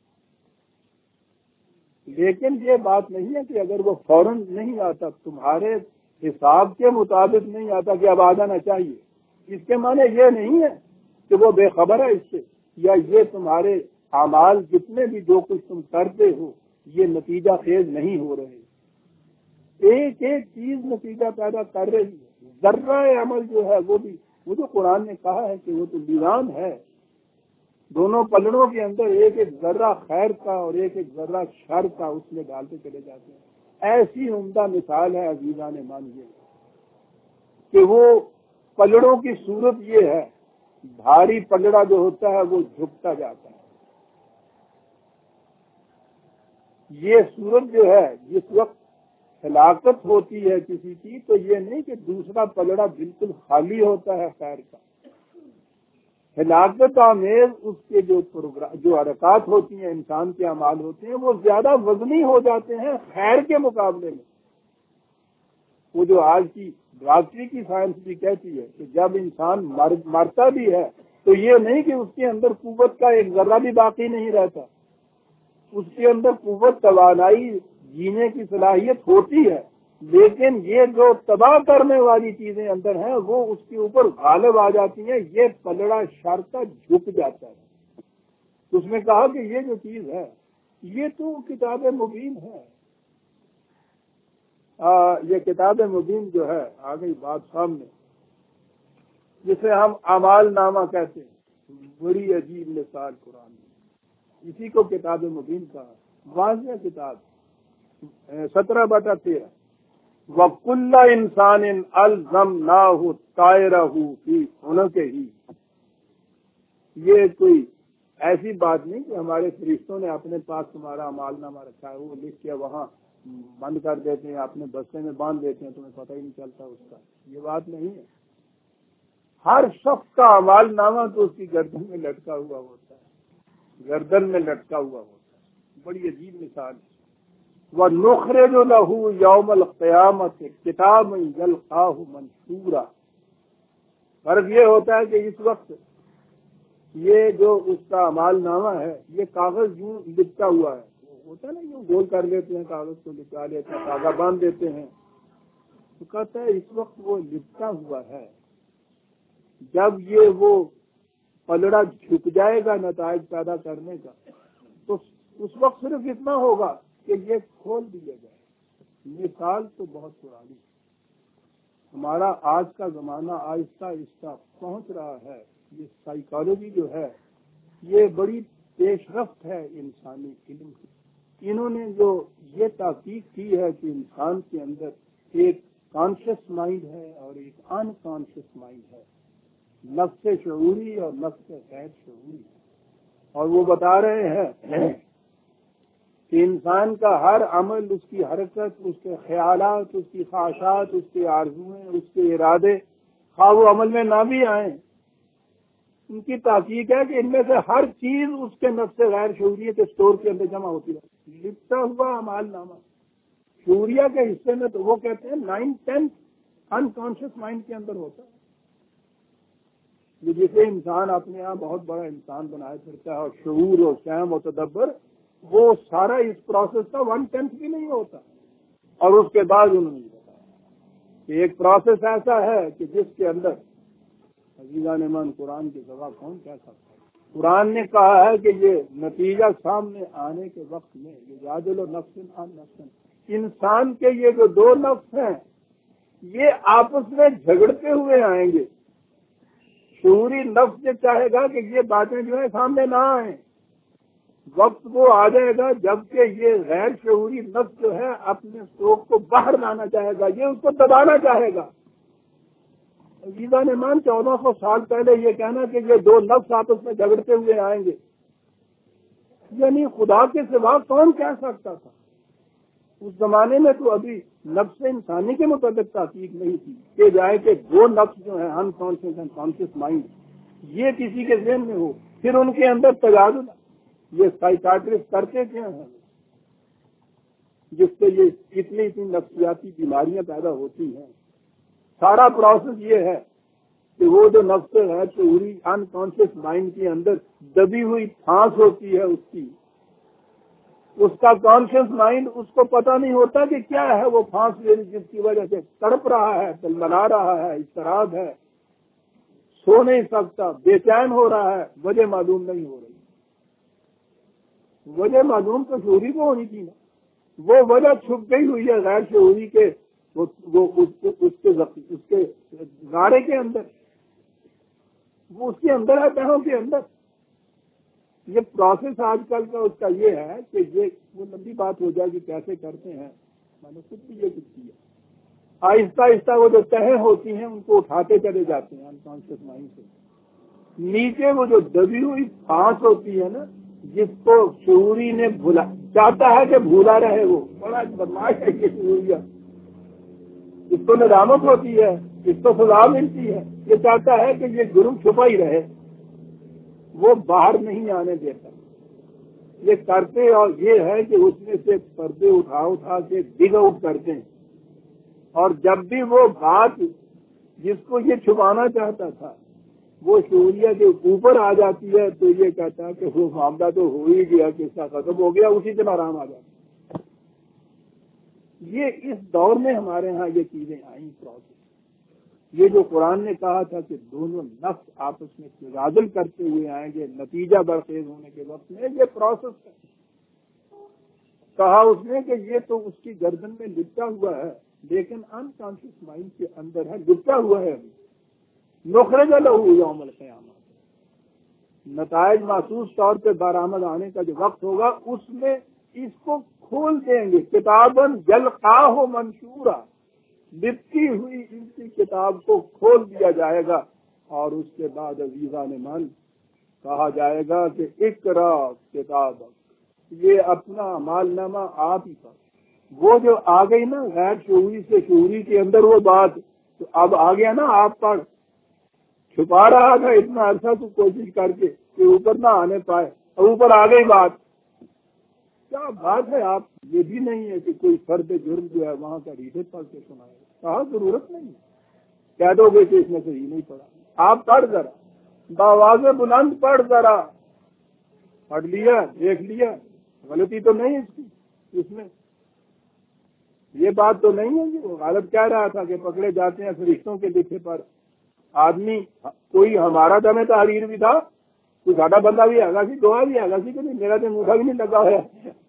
لیکن یہ بات نہیں ہے کہ اگر وہ فوراً نہیں آتا, تمہارے حساب کے مطابق نہیں آتا کہ اب آ جانا چاہیے, اس کے معنی یہ نہیں ہے کہ وہ بے خبر ہے اس سے, یا یہ تمہارے اعمال جتنے بھی جو کچھ تم کرتے ہو یہ نتیجہ خیز نہیں ہو رہے، ایک ایک چیز نتیجہ پیدا کر رہی ہے۔ ذرہ عمل جو ہے وہ بھی، وہ جو قرآن نے کہا ہے کہ وہ تو میزان ہے، دونوں پلڑوں کے اندر ایک ایک ذرہ خیر کا اور ایک ایک ذرہ شر کا اس میں ڈالتے چلے جاتے ہیں۔ ایسی عمدہ مثال ہے عزیزان مان یہ کہ وہ پلڑوں کی صورت یہ ہے، بھاری پلڑا جو ہوتا ہے وہ جھکتا جاتا ہے۔ یہ صورت جو ہے جس وقت ہلاکت ہوتی ہے کسی کی، تو یہ نہیں کہ دوسرا پلڑا بالکل خالی ہوتا ہے خیر کا، ہلاکت آمیز اس کے جو پروگرام جو حرکات ہوتی ہیں، انسان کے اعمال ہوتے ہیں، وہ زیادہ وزنی ہو جاتے ہیں خیر کے مقابلے میں۔ وہ جو آج کی ڈاکٹری کی سائنس بھی کہتی ہے کہ جب انسان مر مرتا بھی ہے تو یہ نہیں کہ اس کے اندر قوت کا ایک ذرہ بھی باقی نہیں رہتا، اس کے اندر قوت، توانائی، جینے کی صلاحیت ہوتی ہے، لیکن یہ جو تباہ کرنے والی چیزیں اندر ہیں وہ اس کے اوپر غالب آ جاتی ہیں، یہ پلڑا شر کا جھک جاتا ہے۔ اس میں کہا کہ یہ جو چیز ہے یہ تو کتاب مبین ہے۔ آ, یہ کتاب مبین جو ہے آ گئی بات سامنے، جسے ہم اعمال نامہ کہتے ہیں، بڑی عجیب مثال قرآن میں، اسی کو کتاب مبین کہا، واضح کتاب، سترہ بٹا تیرہ، وَكُلَّ إِنسَانٍ أَلْزَمْنَاهُ طَائِرَهُ فِي عُنُقِهِ۔ یہ کوئی ایسی بات نہیں کہ ہمارے فرشتوں نے اپنے پاس تمہارا اعمال نامہ رکھا ہے، وہ لکھ کے وہاں بند کر دیتے ہیں، اپنے بستے میں باندھ دیتے ہیں، تمہیں پتہ ہی نہیں چلتا اس کا۔ یہ بات نہیں ہے، ہر شخص کا اعمال نامہ تو اس کی گردن میں لٹکا ہوا ہوتا ہے، گردن میں لٹکا ہوا ہوتا ہے۔ بڑی عجیب مثال ہے۔ وَنُخْرِجُ لَهُ يَوْمَ الْقِيَامَةِ كِتَابًا يَلْقَاهُ مَنشُورًا۔ فرق یہ ہوتا ہے کہ اس وقت یہ جو اس کا اعمال نامہ ہے یہ کاغذ یوں لپٹا ہوا ہے، ہوتا ہے نا، یوں گول کر لیتے ہیں کاغذ کو، لپٹا لیتے ہیں، دھاگا باندھ دیتے ہیں، تو کہتا ہے اس وقت وہ لپٹا ہوا ہے، جب یہ وہ پلڑا جھک جائے گا نتائج پیدا کرنے کا تو اس وقت صرف اتنا ہوگا کہ یہ کھول دیا جائے۔ مثال تو بہت پرانی ہے، ہمارا آج کا زمانہ آہستہ آہستہ پہنچ رہا ہے۔ یہ سائیکالوجی جو ہے یہ بڑی پیش رفت ہے انسانی علم کی۔ انہوں نے جو یہ تحقیق کی ہے کہ انسان کے اندر ایک کانشیس مائنڈ ہے اور ایک ان کانشیس مائنڈ ہے، نفس شعوری اور نفس غیر شعوری، اور وہ بتا رہے ہیں کہ انسان کا ہر عمل، اس کی حرکت، اس کے خیالات، اس کی خواہشات، اس کے آرزویں، اس کے ارادے، خواہ وہ عمل میں نہ بھی آئیں، ان کی تحقیق ہے کہ ان میں سے ہر چیز اس کے نفس غیر شعوریہ کے اسٹور کے اندر جمع ہوتی ہے، لپٹا ہوا اعمال نامہ۔ شعوریہ کے حصے میں تو وہ کہتے ہیں نائن ٹینتھ انکانشیس مائنڈ کے اندر ہوتا ہے، یہ جسے انسان اپنے یہاں بہت بڑا انسان بنائے پھرتا ہے، اور شعور اور فہم اور تدبر وہ سارا اس پروسیس کا ون ٹینتھ بھی نہیں ہوتا۔ اور اس کے بعد انہوں نے بتایا کہ ایک پروسیس ایسا ہے کہ جس کے اندر عزیزان من قرآن کی گواہ کون کہہ سکتا ہے، قرآن نے کہا ہے کہ یہ نتیجہ سامنے آنے کے وقت میں یہ یادل و نفس عن نفس، انسان کے یہ جو دو نفس ہیں یہ آپس میں جھگڑتے ہوئے آئیں گے۔ شعوری نفس یہ چاہے گا کہ یہ باتیں جو ہیں سامنے نہ آئیں، وقت وہ آ جائے گا جبکہ یہ غیر شعوری نفس جو ہے اپنے سوگ کو باہر لانا چاہے گا، یہ اس کو دبانا چاہے گا۔ عزیزان ایمان، چودہ سو سال پہلے یہ کہنا کہ یہ دو نفس آپس میں جھگڑتے ہوئے آئیں گے، یعنی خدا کے سوا کون کہہ سکتا تھا؟ اس زمانے میں تو ابھی نفس انسانی کے متعلق تحقیق نہیں تھی کہ جائے کہ دو نفس جو ہیں unconscious and conscious mind یہ کسی کے ذہن میں ہو، پھر ان کے اندر تجادل۔ یہ سائیکاٹرسٹ کرتے کیا ہیں جس سے یہ اتنی اتنی نفسیاتی بیماریاں پیدا ہوتی ہیں؟ سارا پروسیس یہ ہے کہ وہ جو نفس ہے شعوری ان کانشیس مائنڈ کے اندر دبی ہوئی پھانس ہوتی ہے، اس کی اس کا کانشیس مائنڈ اس کو پتہ نہیں ہوتا کہ کیا ہے وہ پھانس جس کی وجہ سے تڑپ رہا ہے، تلملا رہا ہے، اضطراب ہے، سو نہیں سکتا، بے چین ہو رہا ہے، وجہ معلوم نہیں ہو رہی۔ وجہ معلوم تو شعوری کو ہونی تھی نا. وہ وجہ چھپ گئی ہوئی ہے غیر شعوری کے وہ, وہ اس, اس کے اس کے گارے کے اندر, وہ اس کے اندر ہے, تہوں کے اندر. یہ پروسیس آج کل کا اس کا یہ ہے کہ یہ وہ لمبی بات ہو جائے کہ کیسے کرتے ہیں. میں نے خود بھی یہ کچھ کیا. آہستہ آہستہ وہ جو تہیں ہوتی ہیں ان کو اٹھاتے چلے جاتے ہیں انکانشیس مائنڈ سے. نیچے وہ جو دبی ہوئی پھانس ہوتی ہے نا, جس کو شعوری نے بھولا چاہتا ہے کہ بھولا رہے, وہ بڑا بدماش ہے یہ شعوریہ. اس کو ندامت ہوتی ہے, اس کو سزا ملتی ہے, یہ چاہتا ہے کہ یہ جرم چھپا ہی رہے, وہ باہر نہیں آنے دیتا. یہ کرتے اور یہ ہے کہ اس میں سے پردے اٹھا اٹھا کے ڈگ آؤٹ کرتے ہیں, اور جب بھی وہ بات جس کو یہ چھپانا چاہتا تھا وہ شعوریہ کے اوپر آ جاتی ہے تو یہ کہتا ہے کہ وہ معاملہ تو ہو ہی گیا, قصہ ختم ہو گیا, اسی دن آرام آ جاتا. یہ اس دور میں ہمارے ہاں یہ چیزیں آئیں پروسیس. یہ جو قرآن نے کہا تھا کہ دونوں نفس آپس میں تغازل کرتے ہوئے آئیں گے نتیجہ برخیز ہونے کے وقت میں, یہ پروسیس ہے. کہا اس نے کہ یہ تو اس کی گردن میں لپٹا ہوا ہے لیکن انکانشیس مائنڈ کے اندر ہے, لپٹا ہوا ہے. ابھی نخرج لہ یوم القیامہ, نتائج محسوس طور پہ برآمد آنے کا جو وقت ہوگا اس میں اس کو کھول دیں گے. کتاباً جلقاہ منشورا, لپٹی ہوئی ان کی کتاب کو کھول دیا جائے گا, اور اس کے بعد عزیزان من کہا جائے گا کہ اقرا کتاب, یہ اپنا اعمال نامہ آپ ہی پر. وہ جو آ گئی نا غیر شعوری سے شعوری کے اندر وہ بات, تو اب آ گیا نا آپ پر. چھپا رہا تھا اتنا عرصہ تو کوشش کر کے کہ اوپر نہ آنے پائے, اور اوپر آ گئی بات. کیا بات ہے. آپ یہ بھی نہیں ہے کہ کوئی فرد جرم جو ہے وہاں کا ریڈر پڑھ کے سنائے, کہا ضرورت نہیں ہے. کہہ دو گے کہ اس میں صحیح نہیں پڑھا, آپ پڑھ ذرا, بآواز بلند پڑھ ذرا. پڑھ لیا, دیکھ لیا, غلطی تو نہیں اس کی, اس میں یہ بات تو نہیں ہے. وہ غالب کہہ رہا تھا کہ پکڑے جاتے ہیں فرشتوں کے لکھے پر. آدمی کوئی ہمارا دم تحریر بھی تھا, کوئی ساڈا بندہ بھی ہے گا سی, دعا بھی ہے گا سی کہ نہیں, میرا تو انگوٹھا بھی نہیں لگا ہوا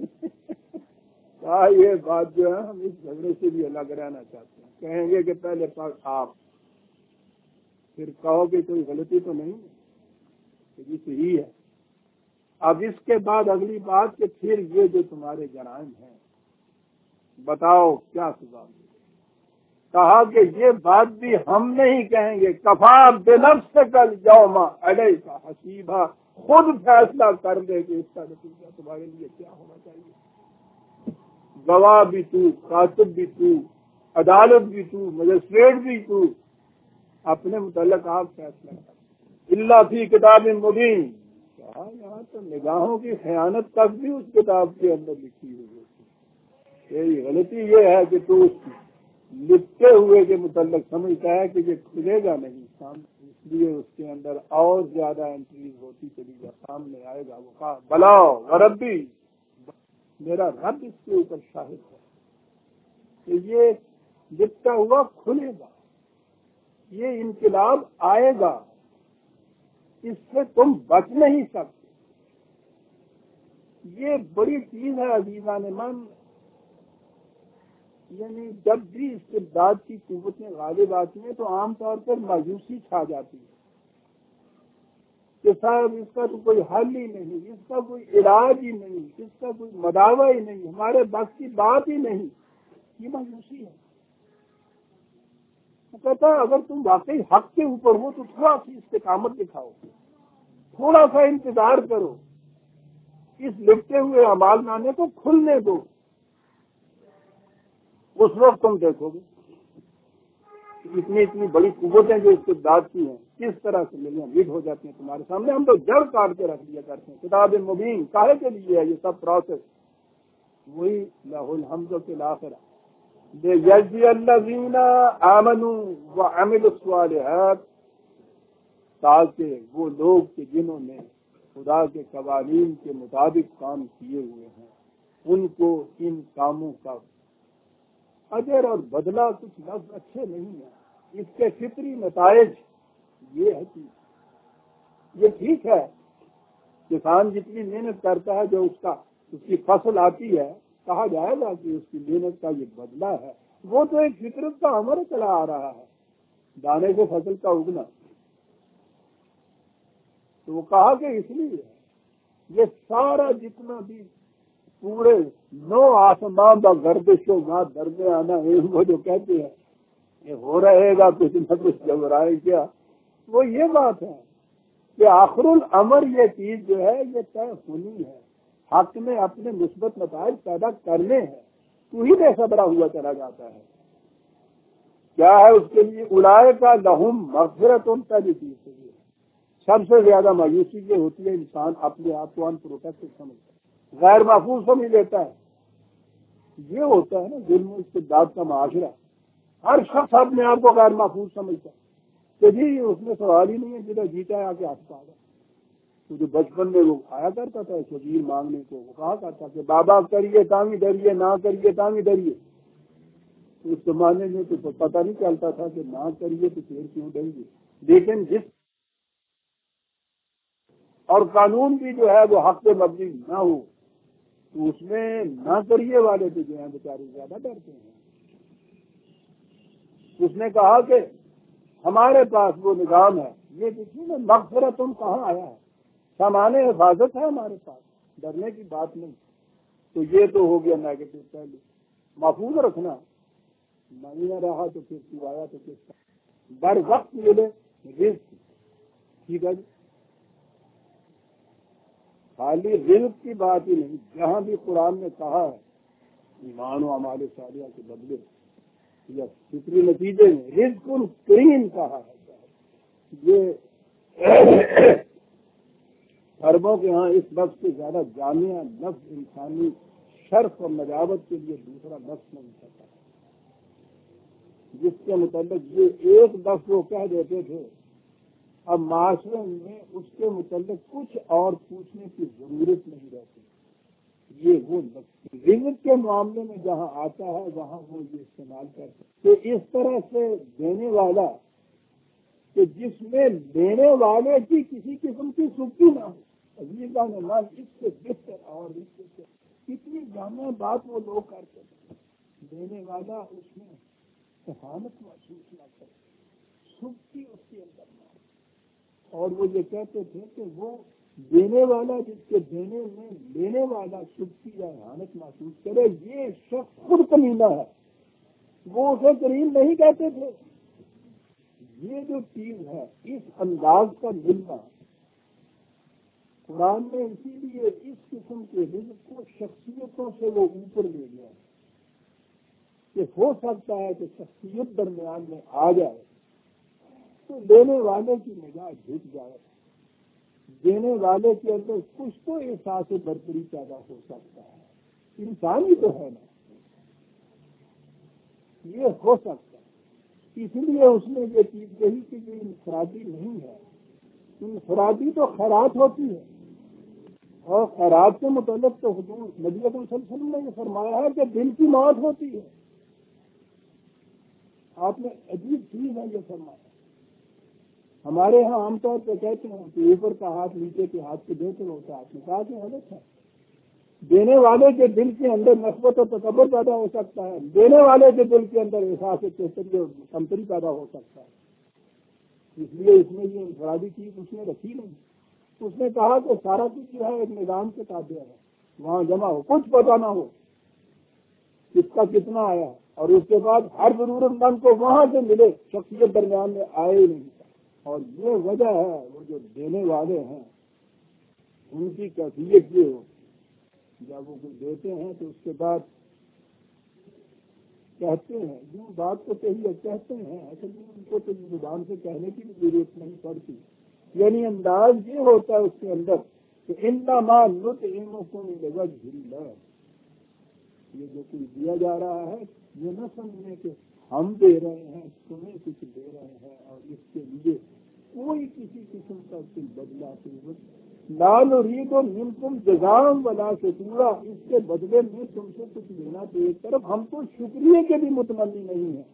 ہے. یہ بات جو ہے ہم اس جھگڑے سے بھی الگ رہنا چاہتے ہیں. کہیں گے کہ پہلے پر آپ, پھر کہو کہ کوئی غلطی تو نہیں ہے, یہ صحیح ہے. اب اس کے بعد اگلی بات کہ پھر یہ جو تمہارے جرائم ہیں بتاؤ کیا سزا دے. کہا کہ یہ بات بھی ہم نہیں کہیں گے, کفا بنفسک الیوم علیک حسیبا, خود فیصلہ کر دے کہ اس کا نتیجہ تمہارے لیے کیا ہونا چاہیے. گواہ بھی تو, کاتب بھی تو, عدالت بھی تو, مجسٹریٹ بھی تو, اپنے متعلق آپ فیصلہ کر. الا فی کتاب مبین, کہا یہاں تو نگاہوں کی خیانت تک بھی اس کتاب کے اندر لکھی ہوئی ہے. یہی غلطی یہ ہے کہ تو اس کی لکھتے ہوئے کے متعلق سمجھتا ہے کہ یہ کھلے گا نہیں سامنے, اس لیے اس کے اندر اور زیادہ انٹریز ہوتی چلی جا, سامنے آئے گا. وہ کہا بلا ربی, میرا رب اس کے اوپر شاہد ہے کہ یہ لکھتا ہوا کھلے گا, یہ انقلاب آئے گا, اس سے تم بچ نہیں سکتے. یہ بڑی چیز ہے عزیزان من. یعنی جب بھی استبداد کی قوتیں غالب آتی ہیں تو عام طور پر مایوسی چھا جاتی ہے کہ صاحب اس کا تو کوئی حل ہی نہیں, اس کا کوئی علاج ہی نہیں, اس کا کوئی مداوع ہی نہیں, ہمارے بس کی بات ہی نہیں. یہ مایوسی ہے. وہ کہتا ہے اگر تم واقعی حق کے اوپر ہو تو تھوڑا سی استقامت دکھاؤ, تھوڑا سا انتظار کرو, اس لکھتے ہوئے اعمال نامے کو کھلنے دو. اس وقت تم دیکھو گے اتنی اتنی بڑی قوتیں جو استبداد کی ہیں کس طرح سے ملیاں ویڈ ہو جاتی ہیں تمہارے سامنے. ہم تو جڑ کاٹ کے رکھ دیا کرتے ہیں. کتاب مبین کاہے کے لیے ہے یہ سب پروسیس. وہی لہ الحمد فی الآخرہ لیجزی الذین آمنوا وعملوا الصالحات, تاکہ وہ لوگ کہ جنہوں نے خدا کے قوانین کے مطابق کام کیے ہوئے ہیں ان کو ان کاموں کا اجر اور بدلہ کچھ لفظ اچھے نہیں ہیں, اس کے فطری نتائج یہ ہے کہ یہ ٹھیک ہے کسان جتنی محنت کرتا ہے جو اس کا اس کی فصل آتی ہے کہا جائے گا کہ اس کی محنت کا یہ بدلہ ہے. وہ تو ایک فطرت کا امر چلا آ رہا ہے دانے سے فصل کا اگنا. تو وہ کہا کہ اس لیے یہ سارا جتنا بھی پورے نو آسمان کا گردش و ماں درد آنا ہے وہ جو کہتے ہیں یہ ہو رہے گا کچھ نہ کچھ جب رائے کیا وہ یہ بات ہے کہ آخر الامر یہ چیز جو ہے یہ طے ہونی ہے. حق میں اپنے مثبت نتائج پیدا کرنے ہیں تو ہی بے صبرا ہوا چلا جاتا ہے. کیا ہے اس کے لیے اولائے کا لہم مغفرت ان پہلی چیز سے یہ سب سے زیادہ مایوسی یہ ہوتی ہے انسان اپنے آپ کو ان پروٹیکٹڈ سمجھتا ہے غیر محفوظ سمجھ لیتا ہے. یہ ہوتا ہے نا ظلم استبداد کا معاشرہ. ہر شخص اپنے آپ کو غیر محفوظ سمجھتا ہے کہ جی اس میں سوال ہی نہیں ہے جدھر جیتا ہے آ کے ہاتھ پا گا. تو جو بچپن میں وہ آیا کرتا تھا شبیر مانگنے کو وہ کہا کرتا کہ بابا کریے تامی ڈریے نہ کریے تامی ڈریے. اس زمانے میں تو پتہ نہیں چلتا تھا کہ نہ کریے تو پھر کیوں ڈریے. لیکن جس اور قانون بھی جو ہے وہ حق پہ مبنی نہ ہو تو اس میں نہ کریے والے تو جو ہیں بیچارے زیادہ ڈرتے ہیں. اس نے کہا کہ ہمارے پاس وہ نظام ہے یہ دیکھیے نا مغفرت تم کہاں آیا ہے سامان حفاظت ہے ہمارے پاس ڈرنے کی بات نہیں. تو یہ تو ہو گیا نیگیٹو. پہلے محفوظ رکھنا نہیں رہا تو پھر تو آیا تو کس کا بر وقت ملے رزق. ٹھیک ہے جی خالی رزق کی بات ہی نہیں جہاں بھی قرآن نے کہا ہے ایمان و اعمال صالحہ کے بدلے یا فطری نتیجے میں رزق کریم کہا ہے. یہ عربوں کے ہاں اس لفظ سے زیادہ جامع لفظ انسانی شرف اور نجابت کے لیے دوسرا لفظ نہیں سکتا جس کے متعلق یہ ایک لفظ وہ کہہ دیتے تھے اب معاشرے میں اس کے متعلق کچھ اور پوچھنے کی ضرورت نہیں رہتی. یہ وہ رزق کے معاملے میں جہاں آتا ہے وہاں وہ یہ استعمال کرتے تو اس طرح سے دینے والا کہ جس میں دینے والے کی کسی قسم کی سکتی نہ ہو. عزیزہ نے مان اس سے بہتر اور اس سے کتنی جامع بات وہ لوگ کرتے ہیں. دینے والا اس میں سہانت محسوس نہ کرے سکتی اس کے اندر نہ ہو. اور وہ یہ کہتے تھے کہ وہ دینے والا جس کے دینے میں لینے والا سکتی یا احانت محسوس کرے یہ شخص خود کمینہ ہے. وہ اسے کریم نہیں کہتے تھے. یہ جو چیز ہے اس انداز کا ملنا قرآن نے اسی لیے اس قسم کے رزق کو شخصیتوں سے وہ اوپر لے گیا کہ ہو سکتا ہے کہ شخصیت درمیان میں آ جائے تو دینے والے کی نگاہ جھک جائے دینے والے کے اندر کچھ تو احساس برتری پیدا ہو سکتا ہے. انسان ہی تو ہے نا یہ ہو سکتا ہے. اس لیے اس نے یہ چیز کہی کہ یہ انفرادی نہیں ہے. انفرادی تو خیرات ہوتی ہے اور خیرات کے متعلق تو حضور نبی اکرم صلی اللہ علیہ وسلم نے یہ فرمایا ہے کہ دل کی موت ہوتی ہے. آپ نے عجیب چیز ہے یہ فرمایا. ہمارے ہاں عام طور پہ کہتے ہیں کہ اوپر کا ہاتھ نیچے کے ہاتھ کے بہتر ہوتا ہے. آپ نے کہا کہ غلط ہے. دینے والے کے دل کے اندر نسبت و تکبر پیدا ہو سکتا ہے دینے والے کے دل کے اندر احساس چیتری اور کمتری پیدا ہو سکتا ہے. اس لیے اس میں یہ انفرادی چیز اس نے رکھی نہیں. اس نے کہا کہ سارا کچھ جو ہے ایک نظام کے تابع ہے وہاں جمع ہو کچھ پتا نہ ہو کس کا کتنا آیا اور اس کے بعد ہر ضرورت مند کو وہاں سے ملے شخصیت درمیان میں آئے ہی نہیں. اور یہ وجہ ہے وہ جو دینے والے ہیں ان کی کیفیت یہ ہو جب وہ کچھ دیتے ہیں تو اس کے بعد کہتے ہیں جو بات کو کہیے کہتے ہیں اصل میں ان کو تو زبان سے کہنے کی بھی ضرورت نہیں پڑتی. یعنی انداز یہ ہوتا ہے اس کے اندر کہ انما نطعمکم لوجہ اللہ. یہ جو کچھ دیا جا رہا ہے یہ نہ سمجھنے کہ ہم دے رہے ہیں تمہیں کچھ دے رہے ہیں اور اس کے لیے کوئی کسی قسم کا کوئی بدلا لا نريد منکم جزاء ولا شکورا. اس کے بدلے میں تم سے کچھ لینا تو ایک طرف ہم تو شکریہ کے بھی متمنی نہیں ہیں.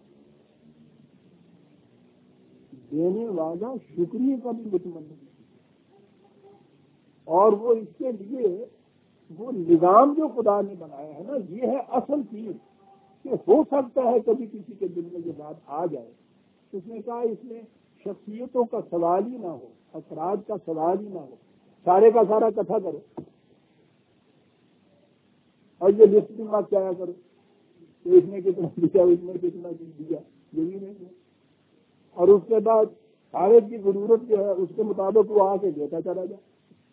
دینے والا شکریہ کا بھی متمنی نہیں. اور وہ اس کے لیے وہ نظام جو خدا نے بنایا ہے نا، یہ ہے اصل چیز کہ ہو سکتا ہے کبھی کسی کے دل میں یہ بات آ جائے. اس نے کہا اس میں شخصیتوں کا سوال ہی نہ ہو، افراد کا سوال ہی نہ ہو، سارے کا سارا اکٹھا کرو اور یہ لسٹ بھی مت کیا کرو کہ اس نے کتنا دیا، اس نے کتنا دیا، یہ بھی نہیں ہے. اور اس کے بعد سارے کی ضرورت جو ہے اس کے مطابق وہ آ کے دیتا چلا جائے،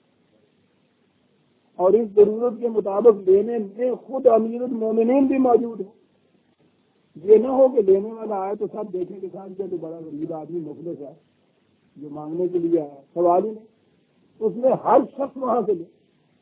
اور اس ضرورت کے مطابق لینے میں خود امیر المومنین بھی موجود ہو. یہ نہ ہو کہ لینے والا آئے تو سب دیکھنے کے ساتھ جو بڑا غریب آدمی مخلص ہے جو مانگنے کے لیے آیا، سوال ہی نہیں. اس میں ہر شخص وہاں سے لے،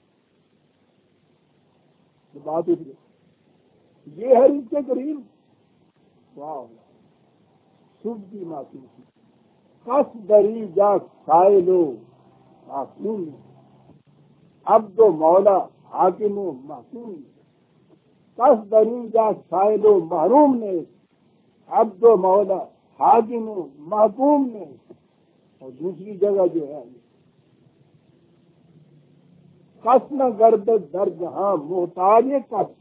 بات اٹھ گئی. یہ ہے اس کے قریب. واہ، صبح کی معصوم کس دری جا سائے لو معصوم، عبد و مولا حاکم و محکوم. کس دری جا سائے لو محروم نے، عبد و مولا حاکم و محکوم نے. اور دوسری جگہ جو ہے کس نہ گرد در جہاں محتاج کس،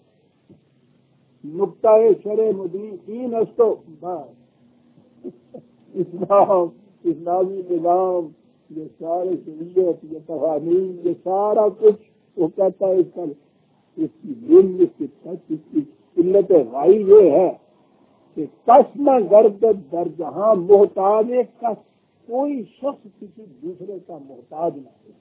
نقطۂ شرع مدین تین استو. اسلام، اسلامی نظام، یہ سارے شریعت، یہ قوانین، یہ سارا کچھ وہ کہتا ہے اس کا اس کی دین اس کی سچ اس کی علت غائی یہ ہے کہ کس نہ گرد در جہاں محتاج کس، کوئی شخص کسی دوسرے کا محتاج نہ ہو.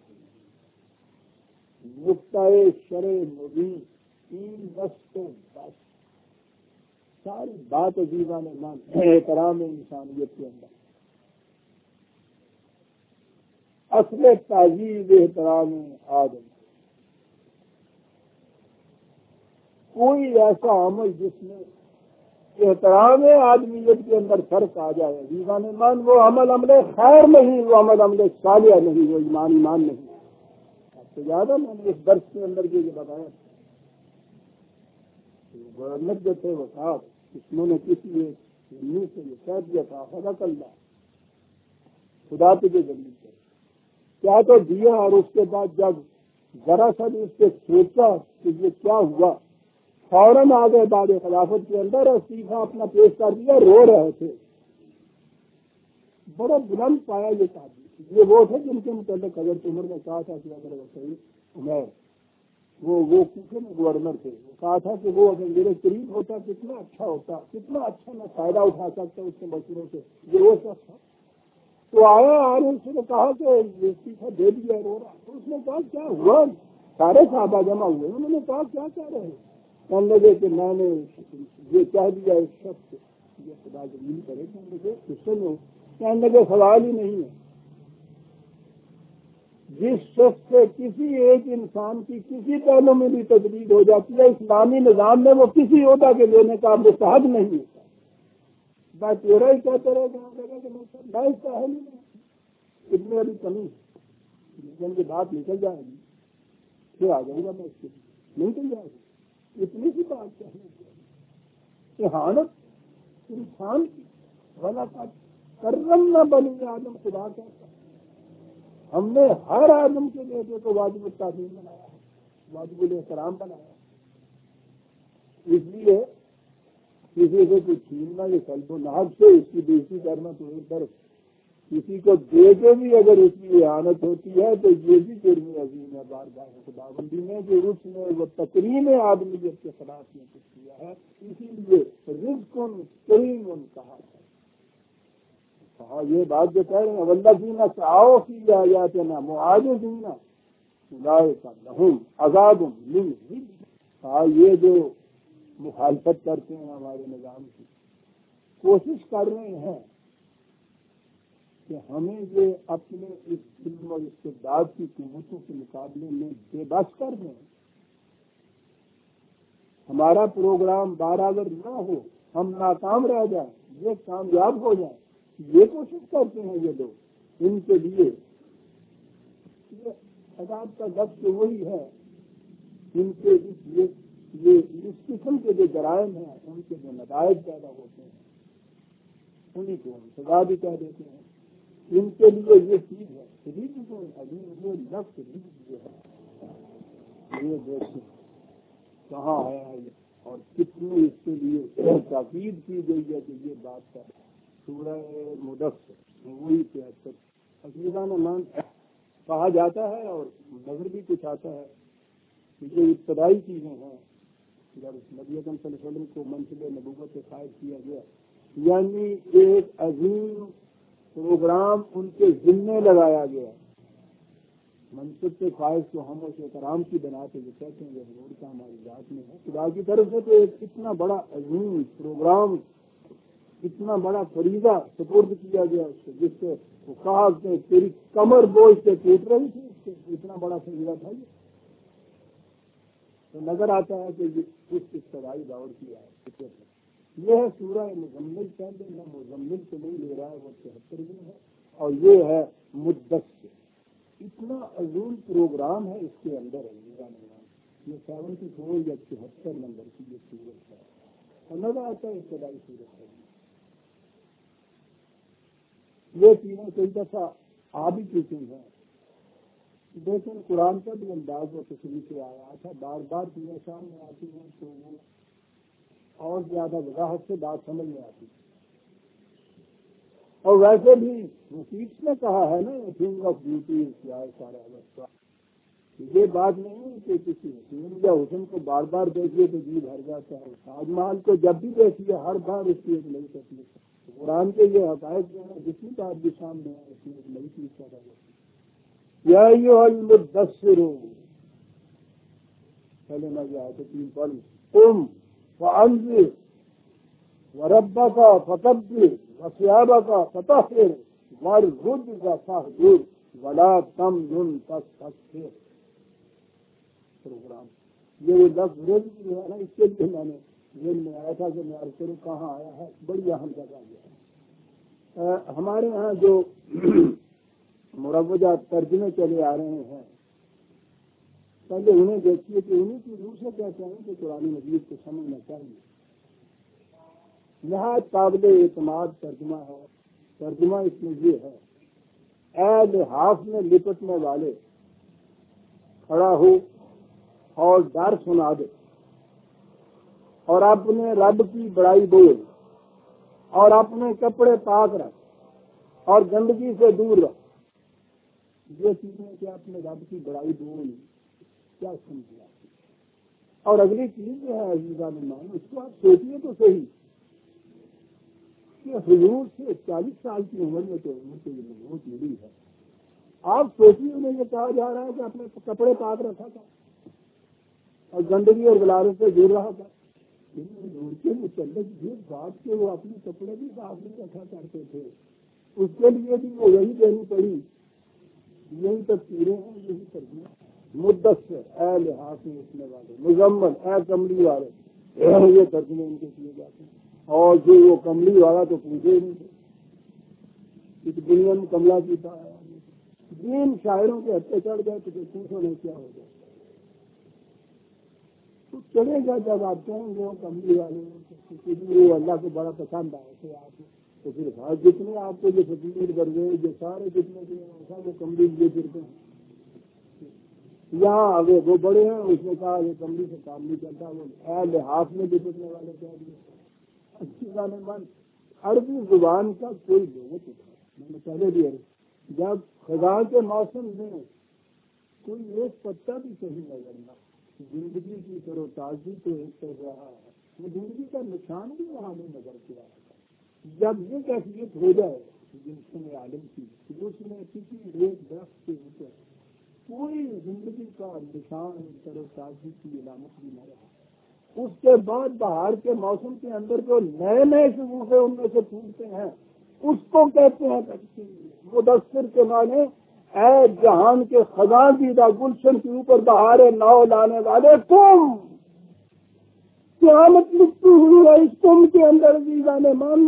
نقطۂ شرع مبین تین دستوں بس. ساری بات عزیزاں نے مان احترام انسانیت کے اندر اصل تعزیز احترام آدم. کوئی ایسا عمل جس میں احترام آدمیت کے اندر فرق آ جائے عزیزاں نے مان، وہ عمل عمل خیر نہیں، وہ عمل عمل صالح نہیں، وہ ایمان ایمان نہیں. تو یاد ہے میں نے اس درس کے اندر جو یہ بتایا گورنر جو تھے وہ صاحب انہوں نے کسی منہ سے یہ کہہ دیا تھا صدق اللہ، خدا تجھے جلیل کرے، کیا تو دیا. اور اس کے بعد جب ذرا سا بھی اس سے سوچا کہ یہ کیا ہوا، فوراً آ گئے بعد خلافت کے اندر اور سیکھا اپنا پیش کر دیا، رو رہے تھے. بڑا بلند پایا یہ تعبیر. یہ وہ تھے جن کے متعلق حضرت عمر نے کہا تھا کہ اگر صحیح عمر وہ وہ کوفے میں گورنر تھے، وہ کہا تھا کہ وہ اگر میرے قریب ہوتا کتنا اچھا ہوتا، کتنا اچھا میں فائدہ اٹھا سکتا اس کے مشوروں سے. یہ وہ شخص تھا. تو آیا اور اس نے کہا کہ یہ سیکھا دے دیا، رو رہا. تو اس نے کہا کیا ہوا؟ سارے صحابہ جمع ہوئے. انہوں نے کہا کیا کہہ رہے ہیں؟ کہنے لگے کہ میں نے یہ کہہ دیا اس شخص سے، یہ خدا جمیل کرے. کہنے لگے غصے میں کہنے لگے سوال ہی نہیں ہے. جس شخص سے کسی ایک انسان کی کسی پہلو میں بھی تجدید ہو جاتی ہے اسلامی نظام میں، وہ کسی عہدہ کے لینے کا مستحق نہیں ہوتا. بس تیرا ہی کہتے رہے کہ میں اس کا حل ہی نہیں. اتنی ابھی کمی جن کی بات نکل جائے گی پھر آ جاؤں گا میں اس کے لیے، نکل جائے گی. اتنی سی بات کہنے احانت انسان کی بھلا کرم نہ بنی آدم خدا کہتا. ہم نے ہر آدم کے بیٹے کو واجب التعظیم بنایا ہے، واجب الاحترام بنایا. اس لیے کسی کو کوئی چھیننا یہ قلب و ناز سے اس کی بےزتی کرنا تو ایک طرف، کسی کو دے کے بھی اگر اس کی احانت ہوتی ہے تو یہ بھی جرم عظیم ہے بار بار خداوندی نے جو اس نے وہ تکریم آدمیت کے خلاف میں کچھ کیا ہے. اسی لیے رزق کریم کہا ہے. ہاں یہ بات جو کہہ رہے ہیں واللہ جینا چاہو کی آیات نا معاذ جینا لہم عذاب من رجز. ہاں یہ جو مخالفت کرتے ہیں ہمارے نظام کی، کوشش کر رہے ہیں کہ ہمیں یہ اپنے اس علم اور استعداد کی قوتوں کے مقابلے میں بے بس کر دیں. ہمارا پروگرام برابر نہ ہو، ہم ناکام رہ جائیں، یہ کامیاب ہو جائیں، یہ کوشش کرتے ہیں یہ لوگ. ان کے لیے عذاب کا لفظ وہی ہے. ان کے یہ یہ اس قسم کے جو جرائم ہیں ان کے جو نتائج پیدا ہوتے ہیں انہیں کو ہم سزا بھی کہہ دیتے ہیں. ان کے لیے یہ چیز ہے رزق ابھی یہ لفظ رزق جو ہے یہ دیکھیں کہاں آیا ہے اور کتنی اس کے لیے تاکید کی گئی ہے کہ یہ بات ہے سورہ مدثر وہی تہتر عقیدہ مان کہا جاتا ہے اور نظر بھی کچھ آتا ہے کہ یہ ابتدائی چیزیں ہیں جب نبی اکرم صلی اللہ علیہ وسلم کو منصب نبوت سے قائد کیا گیا یعنی ایک عظیم پروگرام ان کے ذمے لگایا گیا منصب سے فائز کو ہم اس احترام کی بنا کے جو کہتے ہیں ضرور کا ہماری ذات میں ہے خدا کی طرف سے تو ایک اتنا بڑا عظیم پروگرام اتنا بڑا فریضہ سپرد کیا گیا اس کو جس سے وہ کہا کہ تیری کمر بوجھ سے ٹوٹ رہی تھی اس سے اتنا بڑا فریضہ تھا یہ تو نظر آتا ہے کہ اس ابتدائی دور کی ہے یہ ہے سورہ مزمل پہلے نہ مزمل تو نہیں لے رہا ہے وہ تہتر میں ہے اور یہ ہے مدثر اتنا عظیم پروگرام ہے اس کے اندر یہ سیونٹی فور یا چوہتر نمبر کی یہ صورت ہے اور نظر آتا ہے ابتدائی صورت ہے یہ چیزیں کئی دفعہ آ بھی چکی ہیں لیکن قرآن کا بھی انداز و تشریح سے آیا تھا بار بار چیزیں سامنے آتی ہیں تو وہ اور زیادہ وضاحت سے بات سمجھ میں آتی ہے اور ویسے بھی وسیف نے کہا ہے نا تھنگ آف بیوٹی کیا ہے سارا وقت یہ بات نہیں ہے کہ کسی حسین یا حسن کو بار بار دیکھیے تو جی بھر جاتا ہے تاج محل کو جب بھی دیکھیے ہر بار اس کی ایک نئی تکلیف ہے قرآن کے یہ حقائق جو ہے جتنی بات بھی سامنے ہے اس میں ایک نئی چیز پیدا ہوتی ہے یا ایھا المدثر پہلے میں یہ آیت تین پڑھ قم فانذر وربک فکبر وثیابک فطہر والرجز فاہجر ولا تمنن تستکثر پروگرام یہ لفظ رزق جو ہے نا اس کے لیے میں نے ذہن میں آیا تھا کہ میں عرض کروں کہاں آیا ہے بڑی اہم جگہ یہ ہے ہمارے یہاں جو مروجہ ترجمے چلے آ رہے ہیں پہلے انہیں دیکھیے کہ انہیں کی روح سے کہتے ہیں کہ قرآن مجید کو سمجھنا چاہیے نہایت قابل اعتماد ترجمہ ہے ترجمہ اس میں یہ ہے اے لحاظ میں لپٹنے والے کھڑا ہو اور ڈر سنا دے اور اپنے رب کی بڑائی بول اور اپنے کپڑے پاک رکھ اور گندگی سے دور رکھ یہ چیزیں کہ اپنے رب کی بڑائی بول کیا سمجھا اور اگلی چیز جو ہے عزیزہ مان اس کو آپ سوچیے تو صحیح کہ حضور سے چالیس سال کی عمر میں تو عمر سے یہ بہت ملی ہے آپ سوچیے انہیں یہ کہا جا رہا ہے کہ اپنے کپڑے پاک رکھا تھا اور گندگی اور غلازت سے دور رہا تھا حضور کے متعلق یہ بات کہ وہ اپنے کپڑے بھی صاف نہیں رکھا کرتے تھے اس کے لیے بھی وہ یہی دینی پڑی یہی تصویریں ہیں یہی ترجمہ مدثر اے لحاظ میں اٹھنے والے مزمل اے کملی والے یہ ترجمے ان کے کیے جاتے ہیں اور جو وہ کملی والا تو پوچھے ہی نہیں تھے اس دنیا میں کملا پیتا ہے دین شاعروں کے ہتھے چڑھ گئے تو پوچھو نہیں کیا ہو گیا تو چلے گا جب آپ کہیں گے وہ کملی والے وہ اللہ کو بڑا پسند آئے تھے آپ تو پھر جتنے آپ کو یہ فقیر کر گئے جو سارے جتنے بھی ہیں سب وہ کملی لیے پھرتے ہیں یہاں آگے وہ بڑے ہیں اس نے کہا یہ کملی سے کام نہیں چلتا وہ اے لحاظ میں لپٹنے والے کہہ دیے اچھی گانے من عربی زبان کا کوئی لغت تھا میں نے پہلے بھی عرض جب خزاں کے موسم میں کوئی ایک پتا بھی صحیح نظر نہ زندگی کی کرو تازی تو ایک طرح رہا ہے وہ زندگی کا نشان بھی وہاں نہیں نظر کے رہا تھا جب یہ کیفیت ہو جائے جس میں عالم کی اس میں کسی ایک درخت کے اوپر کوئی زندگی کا نشان کرو تازی کی علامت بھی نہ رہا اس کے بعد بہار کے موسم کے اندر جو نئے نئے شگوفے ان میں سے پھوٹتے ہیں اس کو کہتے ہیں مدثر کے معنی اے جہان کے خزاں دیدہ گلشن کے اوپر بہارے ناؤ لانے والے تم قیامت لکھتی ہوئی ہے اس تم کے اندر عزیزان من